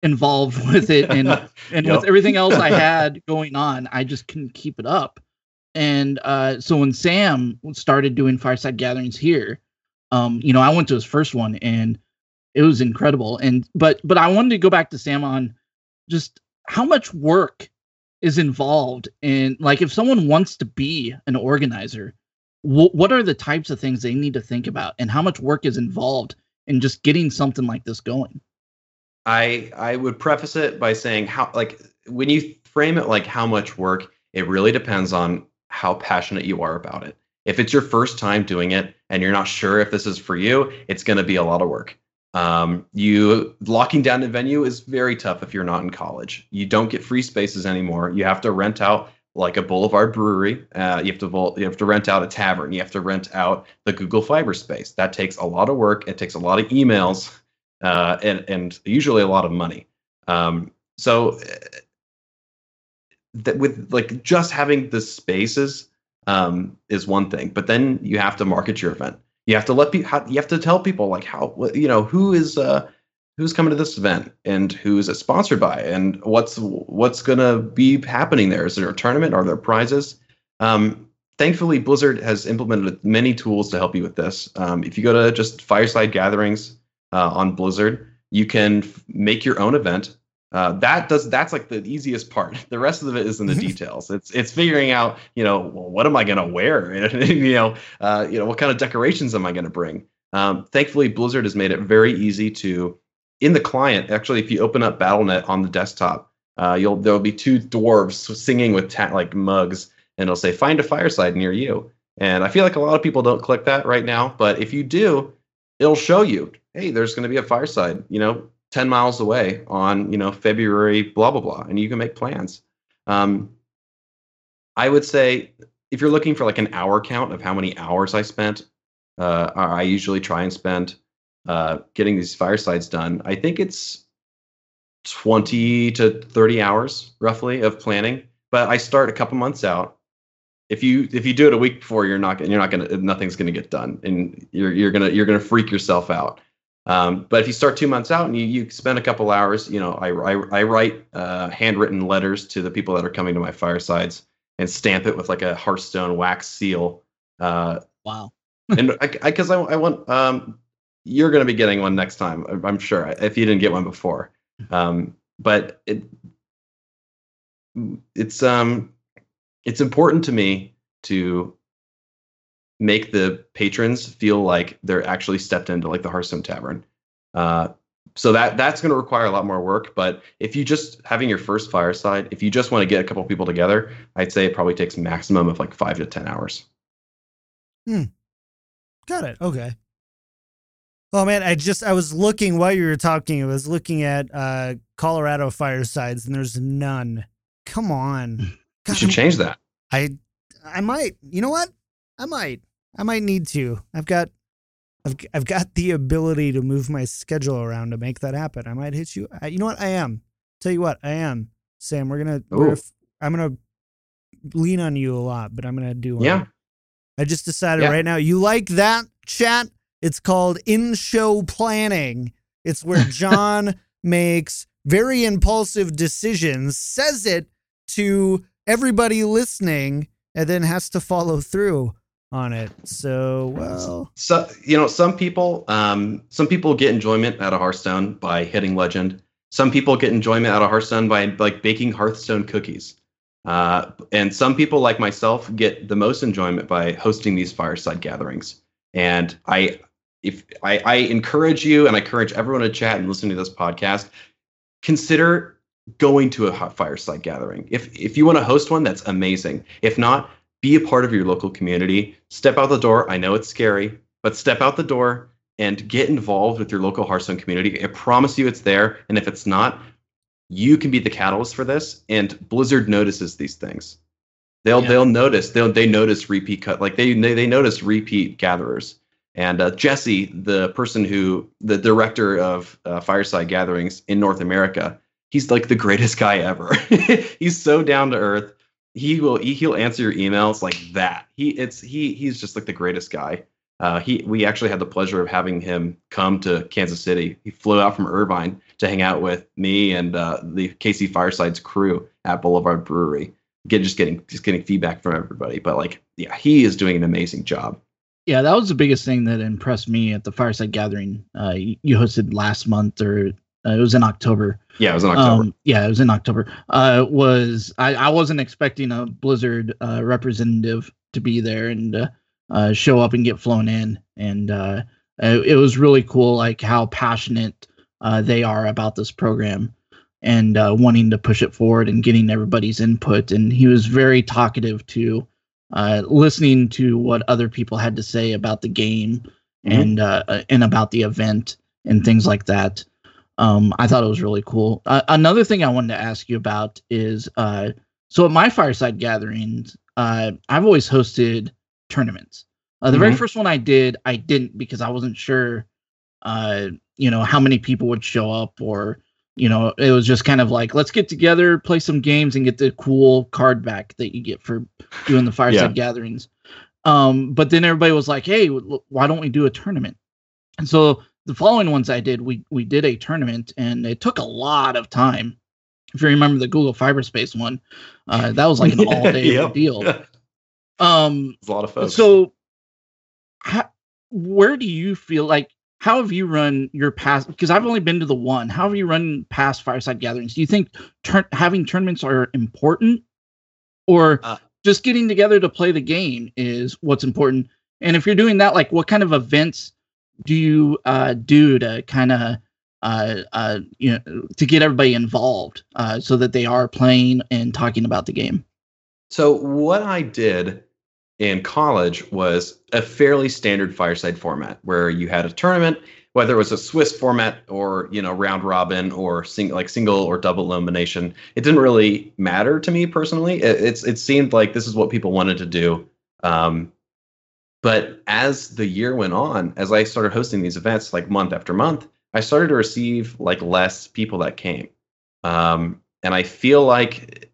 involved with it, and and Yep. with everything else I had going on, I just couldn't keep it up. And uh, so when Sam started doing fireside gatherings here, um, you know, I went to his first one, and it was incredible. And but but I wanted to go back to Sam on just how much work is involved in, like, if someone wants to be an organizer, wh- what are the types of things they need to think about, and how much work is involved in just getting something like this going? I I would preface it by saying how, like, when you frame it like how much work, it really depends on how passionate you are about it. If it's your first time doing it and you're not sure if this is for you, it's going to be a lot of work. Um, you locking down a venue is very tough if you're not in college. You don't get free spaces anymore. You have to rent out like a Boulevard brewery. Uh, you have to vol- you have to rent out a tavern. You have to rent out the Google Fiber space. That takes a lot of work. It takes a lot of emails, uh, and and usually a lot of money. Um, so uh, that with like just having the spaces um, is one thing, but then you have to market your event. You have to let people. You have to tell people like how, you know, who is uh, who's coming to this event and who is it sponsored by, and what's what's gonna be happening there. Is there a tournament? Are there prizes? Um, thankfully, Blizzard has implemented many tools to help you with this. Um, if you go to just Fireside Gatherings uh, on Blizzard, you can f- make your own event. Uh, that does that's like the easiest part. The rest of it is in the details. It's it's figuring out, you know, well, what am I going to wear? you know, uh, you know, what kind of decorations am I going to bring? Um, thankfully, Blizzard has made it very easy to, in the client. Actually, if you open up Battle dot net on the desktop, uh, you'll there'll be two dwarves singing with ta- like mugs, and it'll say "Find a fireside near you." And I feel like a lot of people don't click that right now, but if you do, it'll show you, hey, there's going to be a fireside, you know, ten miles away on, you know, February, blah, blah, blah. And you can make plans. Um, I would say if you're looking for like an hour count of how many hours I spent, uh, I usually try and spend uh, getting these firesides done. I think it's twenty to thirty hours roughly of planning, but I start a couple months out. If you if you do it a week before, you're not you're not gonna nothing's gonna get done, and you're you're gonna you're gonna freak yourself out. Um, but if you start two months out and you, you spend a couple hours, you know, I, I, I write uh, handwritten letters to the people that are coming to my firesides and stamp it with like a Hearthstone wax seal. Uh, Wow. and I, I, cause I, I want, um, you're going to be getting one next time, I'm sure, if you didn't get one before. Um, but it, it's, um, it's important to me to make the patrons feel like they're actually stepped into like the Hearthstone Tavern. Uh, so that that's going to require a lot more work. But if you just having your first fireside, if you just want to get a couple people together, I'd say it probably takes maximum of like five to ten hours. Hmm. Got it. Okay. Oh man, I just I was looking while you were talking. I was looking at uh, Colorado firesides, and there's none. Come on. You God, should change that. I I might. You know what? I might. I might need to. I've got, I've, I've got the ability to move my schedule around to make that happen. I might hit you. I, you know what? I am. Tell you what, I am. Sam, we're gonna. We're, Ooh. I'm gonna lean on you a lot, but I'm gonna do. Yeah. One. I just decided Yeah. right now. You like that, chat? It's called in-show planning. It's where John makes very impulsive decisions, says it to everybody listening, and then has to follow through on it. So, well, So, you know, some people, um, some people get enjoyment out of Hearthstone by hitting Legend. Some people get enjoyment out of Hearthstone by like baking Hearthstone cookies. Uh, and some people like myself get the most enjoyment by hosting these fireside gatherings. And I, if I, I encourage you, and I encourage everyone to chat and listen to this podcast, consider going to a fireside gathering. If if you want to host one, that's amazing. If not, be a part of your local community. Step out the door. I know it's scary, but step out the door and get involved with your local Hearthstone community. I promise you it's there. And if it's not, you can be the catalyst for this. And Blizzard notices these things. They'll Yeah. they'll notice. They'll they notice repeat cut like they they, they notice repeat gatherers. And uh, Jesse, the person who the director of uh, Fireside Gatherings in North America, he's like the greatest guy ever. He's so down to earth. He will he, he'll answer your emails like that. He it's he he's just like the greatest guy. Uh, he we actually had the pleasure of having him come to Kansas City. He flew out from Irvine to hang out with me and uh, the K C Firesides crew at Boulevard Brewery. Get just getting just getting feedback from everybody. But like, yeah, he is doing an amazing job. Yeah, that was the biggest thing that impressed me at the Fireside Gathering uh, you hosted last month, or uh, it was in October. Yeah, it was in October. Um, yeah, it was in October. Uh, was I, I wasn't expecting a Blizzard uh, representative to be there and uh, uh, show up and get flown in, and uh, it, it was really cool, like how passionate uh, they are about this program and uh, wanting to push it forward and getting everybody's input. And he was very talkative to uh, listening to what other people had to say about the game mm-hmm. and uh, and about the event and things like that. Um, I thought it was really cool. Uh, another thing I wanted to ask you about is, uh, so at my Fireside Gatherings, uh, I've always hosted tournaments. Uh, the mm-hmm. very first one I did, I didn't because I wasn't sure, uh, you know, how many people would show up, or, you know, it was just kind of like, let's get together, play some games, and get the cool card back that you get for doing the Fireside yeah. Gatherings. Um, but then everybody was like, hey, why don't we do a tournament? And so the following ones I did, we we did a tournament, and it took a lot of time. If you remember the Google Fiberspace one, uh, that was like an all day yep. deal. Um, a lot of folks. So, how, where do you feel like? How have you run your past? Because I've only been to the one. How have you run past Fireside Gatherings? Do you think tur- having tournaments are important, or uh, just getting together to play the game is what's important? And if you're doing that, like, what kind of events do you uh, do to kind of uh, uh, you know, to get everybody involved uh, so that they are playing and talking about the game? So what I did in college was a fairly standard Fireside format where you had a tournament, whether it was a Swiss format or, you know, round robin or sing, like single or double elimination. It didn't really matter to me personally. It, it's it seemed like this is what people wanted to do. Um, But as the year went on, as I started hosting these events like month after month, I started to receive like less people that came. Um, and I feel like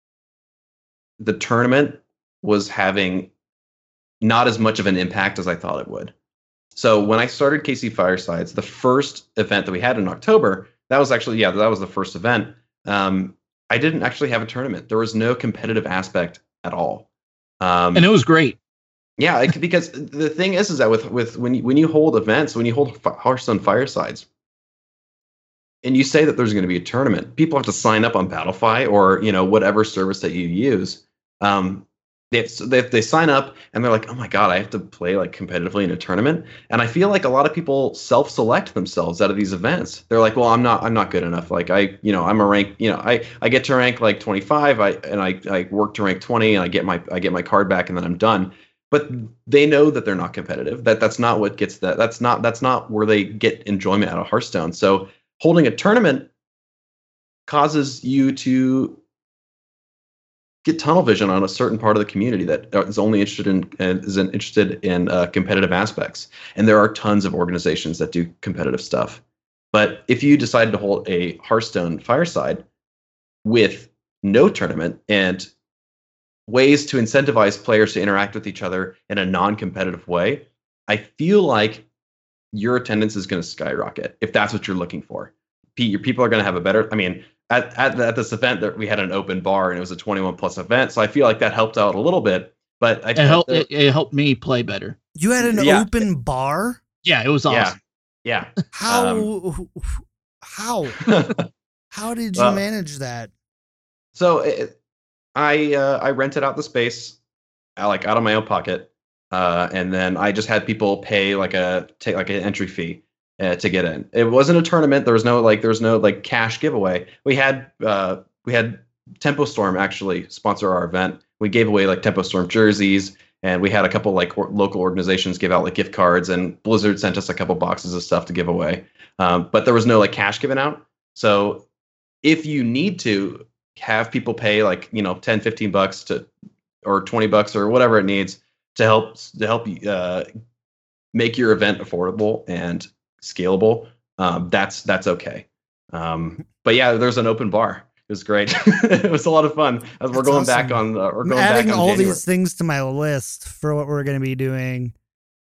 the tournament was having not as much of an impact as I thought it would. So when I started K C Firesides, the first event that we had in October, that was actually, yeah, that was the first event. Um, I didn't actually have a tournament. There was no competitive aspect at all. Um, and it was great. Yeah, like, because the thing is, is that with with when you, when you hold events, when you hold Hearthstone Firesides, and you say that there's going to be a tournament, people have to sign up on Battlefy or, you know, whatever service that you use. Um, they, they they sign up and they're like, oh my god, I have to play like competitively in a tournament. And I feel like a lot of people self-select themselves out of these events. They're like, well, I'm not I'm not good enough. Like I, you know, I'm a rank, you know, I I get to rank like twenty-five, I and I I work to rank twenty, and I get my I get my card back, and then I'm done. But they know that they're not competitive. That that's not what gets that. That's not that's not where they get enjoyment out of Hearthstone. So holding a tournament causes you to get tunnel vision on a certain part of the community that is only interested in and is interested in uh, competitive aspects. And there are tons of organizations that do competitive stuff. But if you decided to hold a Hearthstone Fireside with no tournament and ways to incentivize players to interact with each other in a non-competitive way, I feel like your attendance is going to skyrocket if that's what you're looking for. Your people are going to have a better, I mean, at, at, at this event that we had an open bar and it was a twenty-one plus event. So I feel like that helped out a little bit, but I it helped, it, it helped me play better. You had an yeah. open bar? Yeah, it was awesome. Yeah. yeah. How, um, how, how did you well, manage that? So it, I uh, I rented out the space, uh, like out of my own pocket, uh, and then I just had people pay like a take like an entry fee uh, to get in. It wasn't a tournament. There was no like there was no like cash giveaway. We had uh, we had Tempo Storm actually sponsor our event. We gave away like Tempo Storm jerseys, and we had a couple like or- local organizations give out like gift cards, and Blizzard sent us a couple boxes of stuff to give away. Um, but there was no like cash given out. So if you need to have people pay like, you know, ten, fifteen bucks to, or twenty bucks or whatever it needs to help, to help you uh, make your event affordable and scalable. Um, that's, that's okay. Um, but yeah, there's an open bar. It was great. It was a lot of fun. As we're that's going awesome. back on, uh, we're going I'm adding back on all January. These things to my list for what we're going to be doing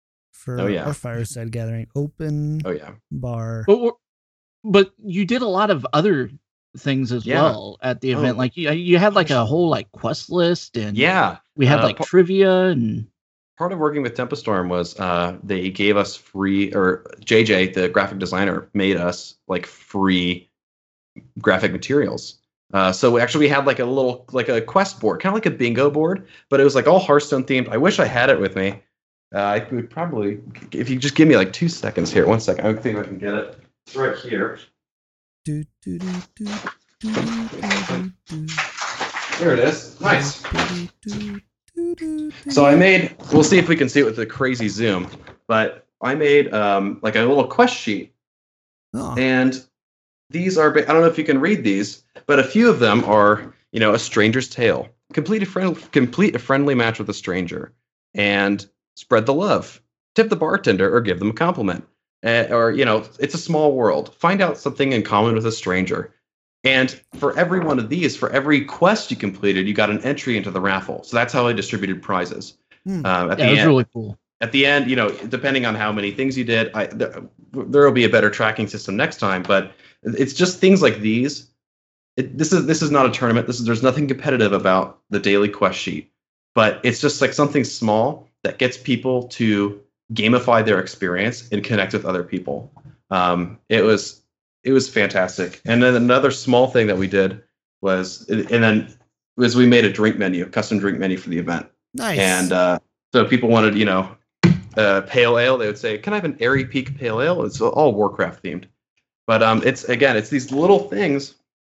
for Oh, yeah. our fireside gathering. Open Oh yeah. bar. But we're- but you did a lot of other things as Yeah. well at the event. Oh. Like you, you had like a whole like quest list, and Yeah. we had Uh, like pa- trivia and Part of working with Tempestorm was uh, they gave us free, or J J, the graphic designer, made us like free graphic materials. Uh, so we actually we had like a little like a quest board, kind of like a bingo board, but it was like all Hearthstone themed. I wish I had it with me. Uh, I would probably, if you just give me like two seconds here, one second. I think I can get it. It's right here. Do, do, do, do, do, do, do, There it is. Nice. do, do, do, do, So I made, we'll see if we can see it with the crazy zoom, but I made um, like a little quest sheet. Oh, And these are, I don't know if you can read these, but a few of them are, you know, a stranger's tale. Complete a, friend, complete a friendly match with a stranger. And spread the love. Tip the bartender or give them a compliment. Uh, or, you know, it's a small world. Find out something in common with a stranger. And for every one of these, for every quest you completed, you got an entry into the raffle. So that's how I distributed prizes. Hmm. Um, at yeah, the it was end, really cool. at the end, you know, depending on how many things you did, I, th- there will be a better tracking system next time. But it's just things like these. It, this is this is not a tournament. This is there's nothing competitive about the daily quest sheet, but it's just like something small that gets people to gamify their experience and connect with other people. Um, it was it was fantastic. And then another small thing that we did was, and then was we made a drink menu, custom drink menu for the event. nice. And uh, so people wanted, you know, uh, pale ale. They would say, "Can I have an Airy Peak pale ale?" It's all Warcraft themed. But um, it's again, it's these little things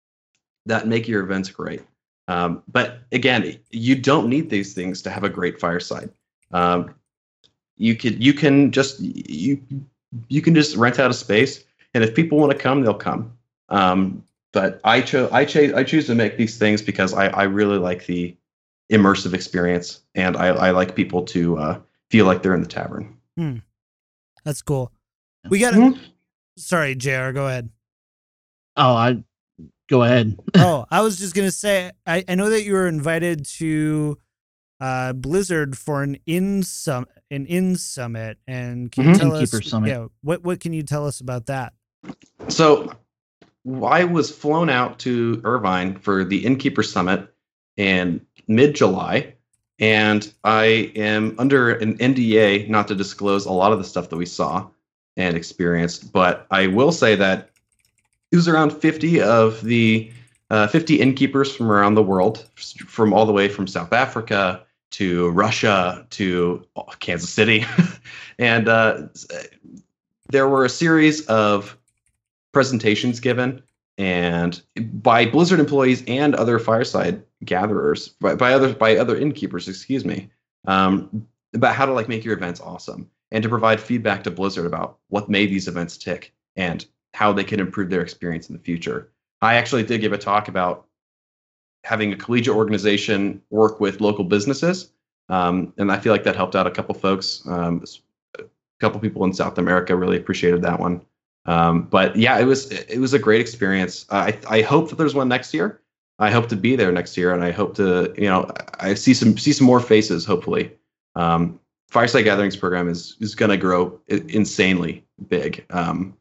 that make your events great. Um, but again, you don't need these things to have a great fireside. Um, you could, you can just you you can just rent out a space, and if people want to come, they'll come. Um, but I chose I chose I choose to make these things because I I really like the immersive experience, and I, I like people to uh, feel like they're in the tavern. Hmm. That's cool. We got. Mhm. Sorry, J R. Go ahead. Oh, I go ahead. Oh, I was just gonna say. I, I know that you were invited to uh, Blizzard for an in sum an in summit, and can you Mhm. tell Innkeeper us? Summit. Yeah. What what can you tell us about that? So I was flown out to Irvine for the Innkeeper Summit in mid-July, and I am under an N D A not to disclose a lot of the stuff that we saw and experienced, but I will say that it was around fifty of the uh, fifty innkeepers from around the world, from all the way from South Africa to Russia to Kansas City. And uh, there were a series of presentations given, and by Blizzard employees and other fireside gatherers, by, by other by other innkeepers, excuse me, um, about how to like make your events awesome and to provide feedback to Blizzard about what made these events tick and how they can improve their experience in the future. I actually did give a talk about having a collegiate organization work with local businesses, um, and I feel like that helped out a couple folks. Um, a couple people in South America really appreciated that one. Um, but yeah, it was it was a great experience. I I hope that there's one next year. I hope to be there next year, and I hope to you know I see some see some more faces. Hopefully, um, Fireside Gatherings program is is going to grow insanely big. Um,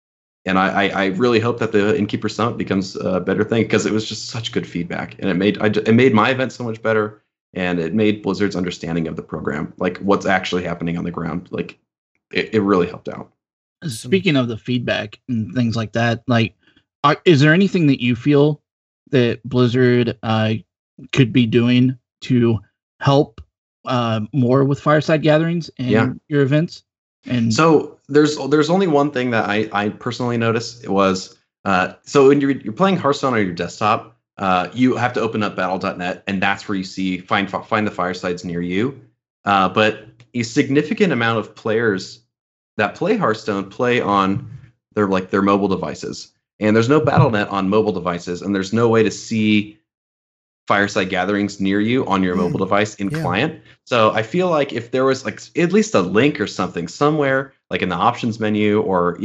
and I, I I really hope that the Innkeeper Summit becomes a better thing, because it was just such good feedback, and it made I, it made my event so much better, and it made Blizzard's understanding of the program, like what's actually happening on the ground, like it, it really helped out. Speaking of the feedback and things like that, like, are, is there anything that you feel that Blizzard uh, could be doing to help uh, more with Fireside Gatherings and Yeah. your events? And So there's there's only one thing that I, I personally noticed. It was uh, so when you're you're playing Hearthstone on your desktop, uh, you have to open up battle dot net, and that's where you see find find the firesides near you. Uh, but a significant amount of players that play Hearthstone play on their like their mobile devices, and there's no battle dot net on mobile devices, and there's no way to see Fireside Gatherings near you on your Mm, mobile device in yeah. client. So I feel like if there was like at least a link or something somewhere, like in the options menu, or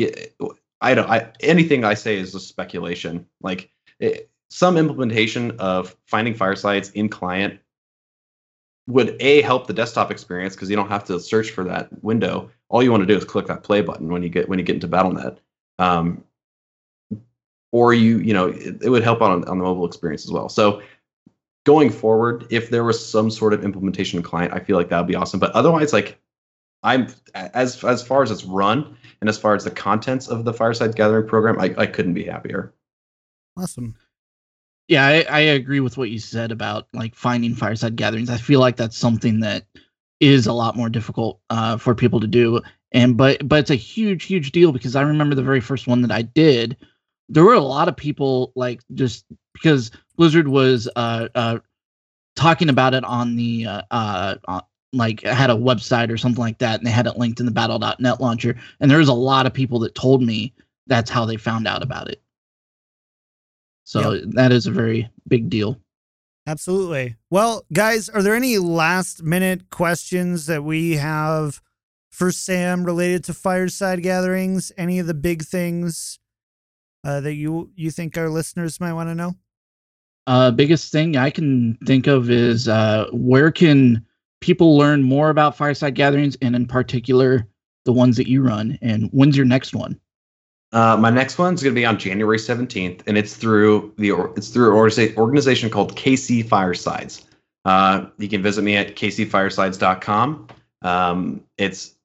I don't, I anything I say is just speculation. Like it, some implementation of finding firesides in client would a help the desktop experience, because you don't have to search for that window. all you want to do is click that play button when you get when you get into Battle dot net. Um, or you you know it, it would help out on, on the mobile experience as well. So going forward, if there was some sort of implementation client, I feel like that would be awesome. But otherwise, like I'm as as far as it's run and as far as the contents of the Fireside Gathering program, I, I couldn't be happier. Awesome. Yeah, I, I agree with what you said about like finding Fireside Gatherings. I feel like that's something that is a lot more difficult uh, for people to do. And but but it's a huge, huge deal because I remember the very first one that I did. There were a lot of people like just because Blizzard was uh, uh, talking about it on the uh, uh, uh, like had a website or something like that, and they had it linked in the Battle dot net launcher. And there was a lot of people that told me that's how they found out about it. So yep. That is a very big deal. Absolutely. Well, guys, are there any last minute questions that we have for Sam related to Fireside Gatherings? Any of the big things uh, that you you think our listeners might want to know? Uh, biggest thing I can think of is uh, where can people learn more about Fireside Gatherings, and in particular the ones that you run, and when's your next one? Uh, my next one's going to be on January seventeenth, and it's through the it's through an organization called K C Firesides. Uh, you can visit me at k c firesides dot com. Um, it's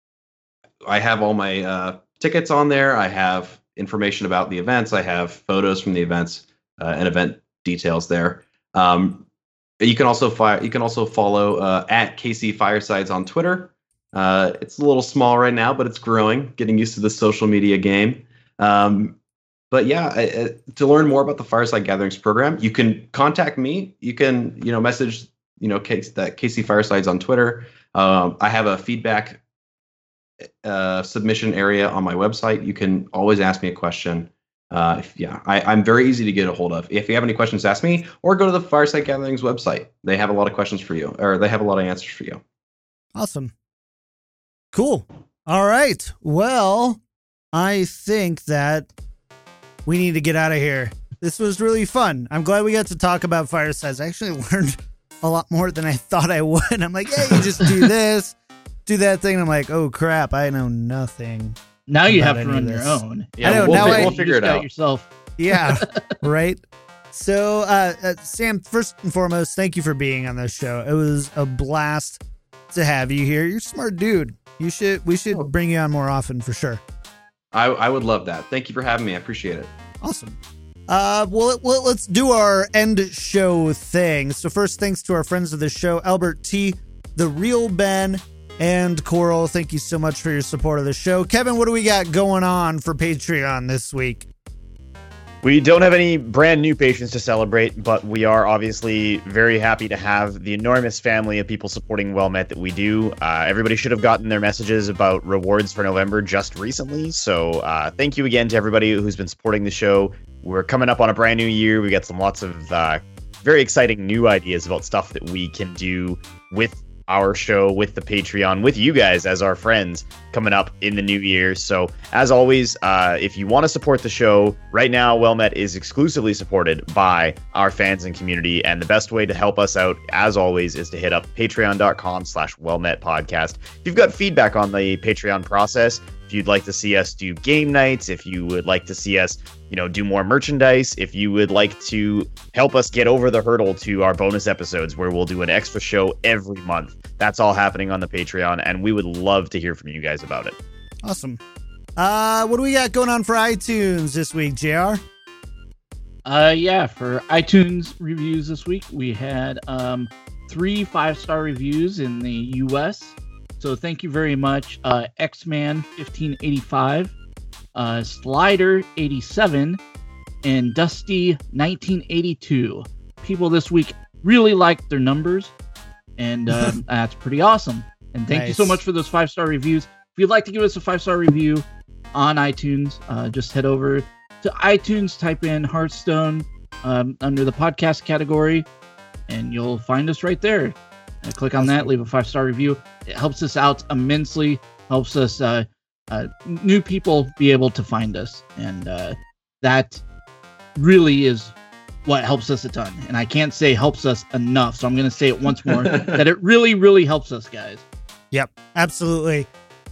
I have all my uh, tickets on there. I have information about the events. I have photos from the events uh, and event details there. Um, you can also fi- you can also follow uh, at K C Firesides on Twitter. Uh, it's a little small right now, but it's growing. Getting used to the social media game. Um, but yeah, I, I, to learn more about the Fireside Gatherings program, you can contact me. You can, you know, message, you know, K- that K C Firesides on Twitter. Um, I have a feedback uh, submission area on my website. You can always ask me a question. Uh, if, yeah, I, I'm very easy to get a hold of. If you have any questions, ask me, or go to the Fireside Gatherings website. They have a lot of questions for you, or they have a lot of answers for you. Awesome. Cool. All right. Well, I think that we need to get out of here. This was really fun. I'm glad we got to talk about Firesides. I actually learned a lot more than I thought I would. I'm like, yeah, you just do this, do that thing. And I'm like, oh crap, I know nothing. Now you have to run your own. Yeah, I know, we'll, now fi- I, we'll figure it out yourself. Yeah, right. So, uh, uh, Sam, first and foremost, thank you for being on this show. It was a blast to have you here. You're a smart dude. You should. We should bring you on more often for sure. I, I would love that. Thank you for having me. I appreciate it. Awesome. Uh, well, well, let's do our end show thing. So first, thanks to our friends of the show, Albert T, The Real Ben, and Coral. Thank you so much for your support of the show. Kevin, what do we got going on for Patreon this week? We don't have any brand new patrons to celebrate, but we are obviously very happy to have the enormous family of people supporting Well Met that we do. Uh, everybody should have gotten their messages about rewards for November just recently. So uh, thank you again to everybody who's been supporting the show. We're coming up on a brand new year. We got some lots of uh, very exciting new ideas about stuff that we can do with our show, with the Patreon, with you guys as our friends coming up in the new year. So as always, uh, if you want to support the show, right now, Well Met is exclusively supported by our fans and community. And the best way to help us out, as always, is to hit up patreon.com slash wellmet podcast. If you've got feedback on the Patreon process, if you'd like to see us do game nights, if you would like to see us, you know, do more merchandise, if you would like to help us get over the hurdle to our bonus episodes where we'll do an extra show every month, that's all happening on the Patreon, and we would love to hear from you guys about it. Awesome. Uh, what do we got going on for iTunes this week, J R? Uh, yeah, for iTunes reviews this week, we had um, three five-star reviews in the U S, so thank you very much. Uh, X-Man fifteen eighty-five, uh, Slider eighty-seven, and Dusty nineteen eighty-two. People this week really liked their numbers, and um, that's pretty awesome. And thank nice. you so much for those five-star reviews. If you'd like to give us a five-star review on iTunes, uh, just head over to iTunes, type in Hearthstone um, under the podcast category, and you'll find us right there. Uh, click on that, leave a five-star review. It helps us out immensely, helps us uh, uh, new people be able to find us, and uh, that really is what helps us a ton. And I can't say helps us enough, so I'm going to say it once more, that it really, really helps us, guys. Yep, absolutely.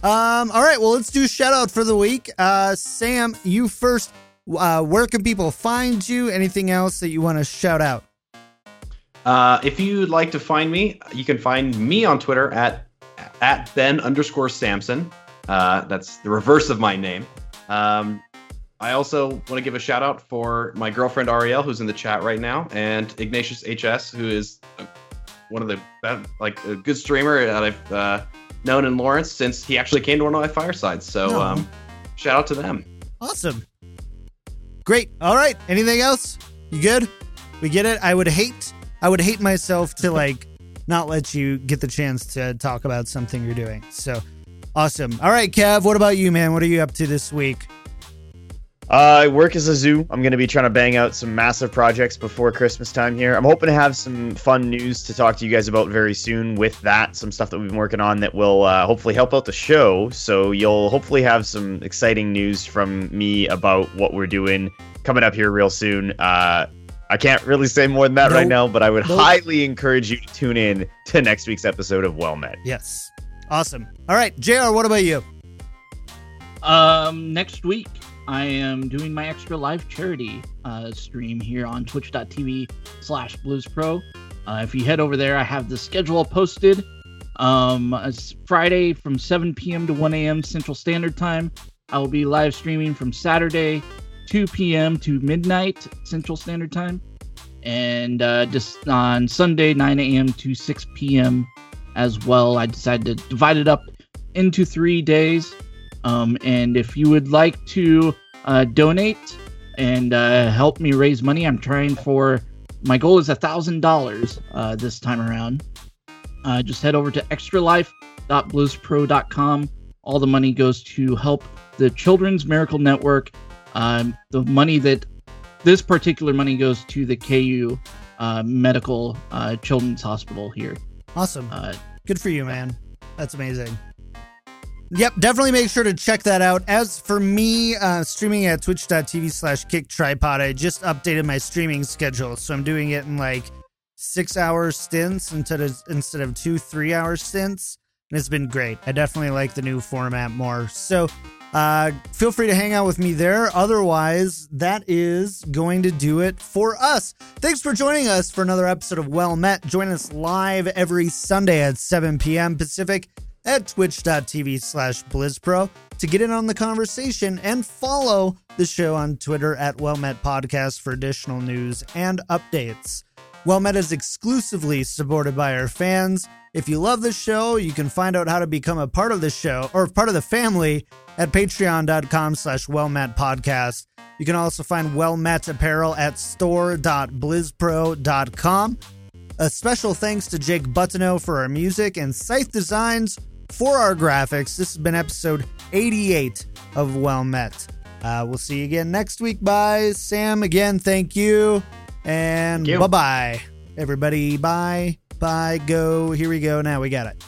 Um, all right, well, let's do shout out for the week. Uh, Sam, you first. Uh, where can people find you? Anything else that you want to shout out? Uh, if you'd like to find me, you can find me on Twitter at at Ben underscore Samson. Uh, that's the reverse of my name. Um, I also want to give a shout out for my girlfriend Ariel, who's in the chat right now, and Ignatius H S, who is one of the like a good streamer that I've uh, known in Lawrence since he actually came to one of my firesides. So Oh. um, shout out to them. Awesome. Great. All right. Anything else? You good? We get it. I would hate, I would hate myself to like not let you get the chance to talk about something you're doing. So awesome. All right, Kev, what about you, man? What are you up to this week? Uh, I work as a zoo. I'm going to be trying to bang out some massive projects before Christmas time here. I'm hoping to have some fun news to talk to you guys about very soon with that. Some stuff that we've been working on that will uh, hopefully help out the show. So you'll hopefully have some exciting news from me about what we're doing coming up here real soon. Uh, I can't really say more than that Nope. right now, but I would Nope. highly encourage you to tune in to next week's episode of Well Met. Yes. Awesome. All right, J R, what about you? Um, next week, I am doing my extra live charity uh, stream here on twitch.tv slash blizzpro. Uh, if you head over there, I have the schedule posted. Um, it's Friday from seven p.m. to one a.m. Central Standard Time. I will be live streaming from Saturday, two p.m. to midnight Central Standard Time. And uh, just on Sunday, nine a.m. to six p.m. as well. I decided to divide it up into three days. Um, and if you would like to uh, donate and uh, help me raise money, I'm trying for, my goal is one thousand dollars uh, this time around. Uh, just head over to extra life dot blizzpro dot com. All the money goes to help the Children's Miracle Network. Um, the money that, this particular money goes to the K U uh, Medical uh, Children's Hospital here. Awesome. Uh, Good for you, man. That's amazing. Yep, definitely make sure to check that out. As for me, uh, streaming at twitch.tv slash kick tripod, I just updated my streaming schedule. So I'm doing it in like six hour stints instead of, instead of two, three hour stints. And it's been great. I definitely like the new format more. So uh, feel free to hang out with me there. Otherwise, that is going to do it for us. Thanks for joining us for another episode of Well Met. Join us live every Sunday at seven p.m. Pacific at twitch.tv slash blizzpro to get in on the conversation, and follow the show on Twitter at Well Met Podcast for additional news and updates. Well Met is exclusively supported by our fans. If you love the show, you can find out how to become a part of the show or part of the family at patreon.com slash wellmet podcast. You can also find Well Met apparel at store dot blizzpro dot com. A special thanks to Jake Buttineau for our music and Scythe Designs for our graphics. This has been episode eighty-eight of Well Met. Uh, we'll see you again next week. Bye. Sam, again, thank you. And Thank you. bye-bye, everybody. Bye. Bye. Go. Here we go. Now we got it.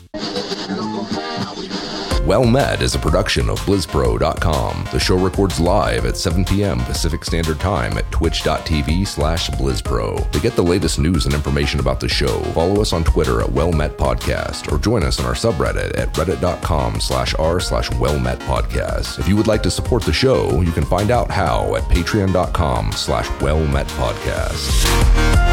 Well Met is a production of blizzpro dot com. The show records live at seven p.m. Pacific Standard Time at twitch.tv slash blizzpro. To get the latest news and information about the show, follow us on Twitter at Well Met Podcast, or join us on our subreddit at reddit.com slash r slash Well Met Podcast. If you would like to support the show, you can find out how at patreon.com slash Well Met Podcast.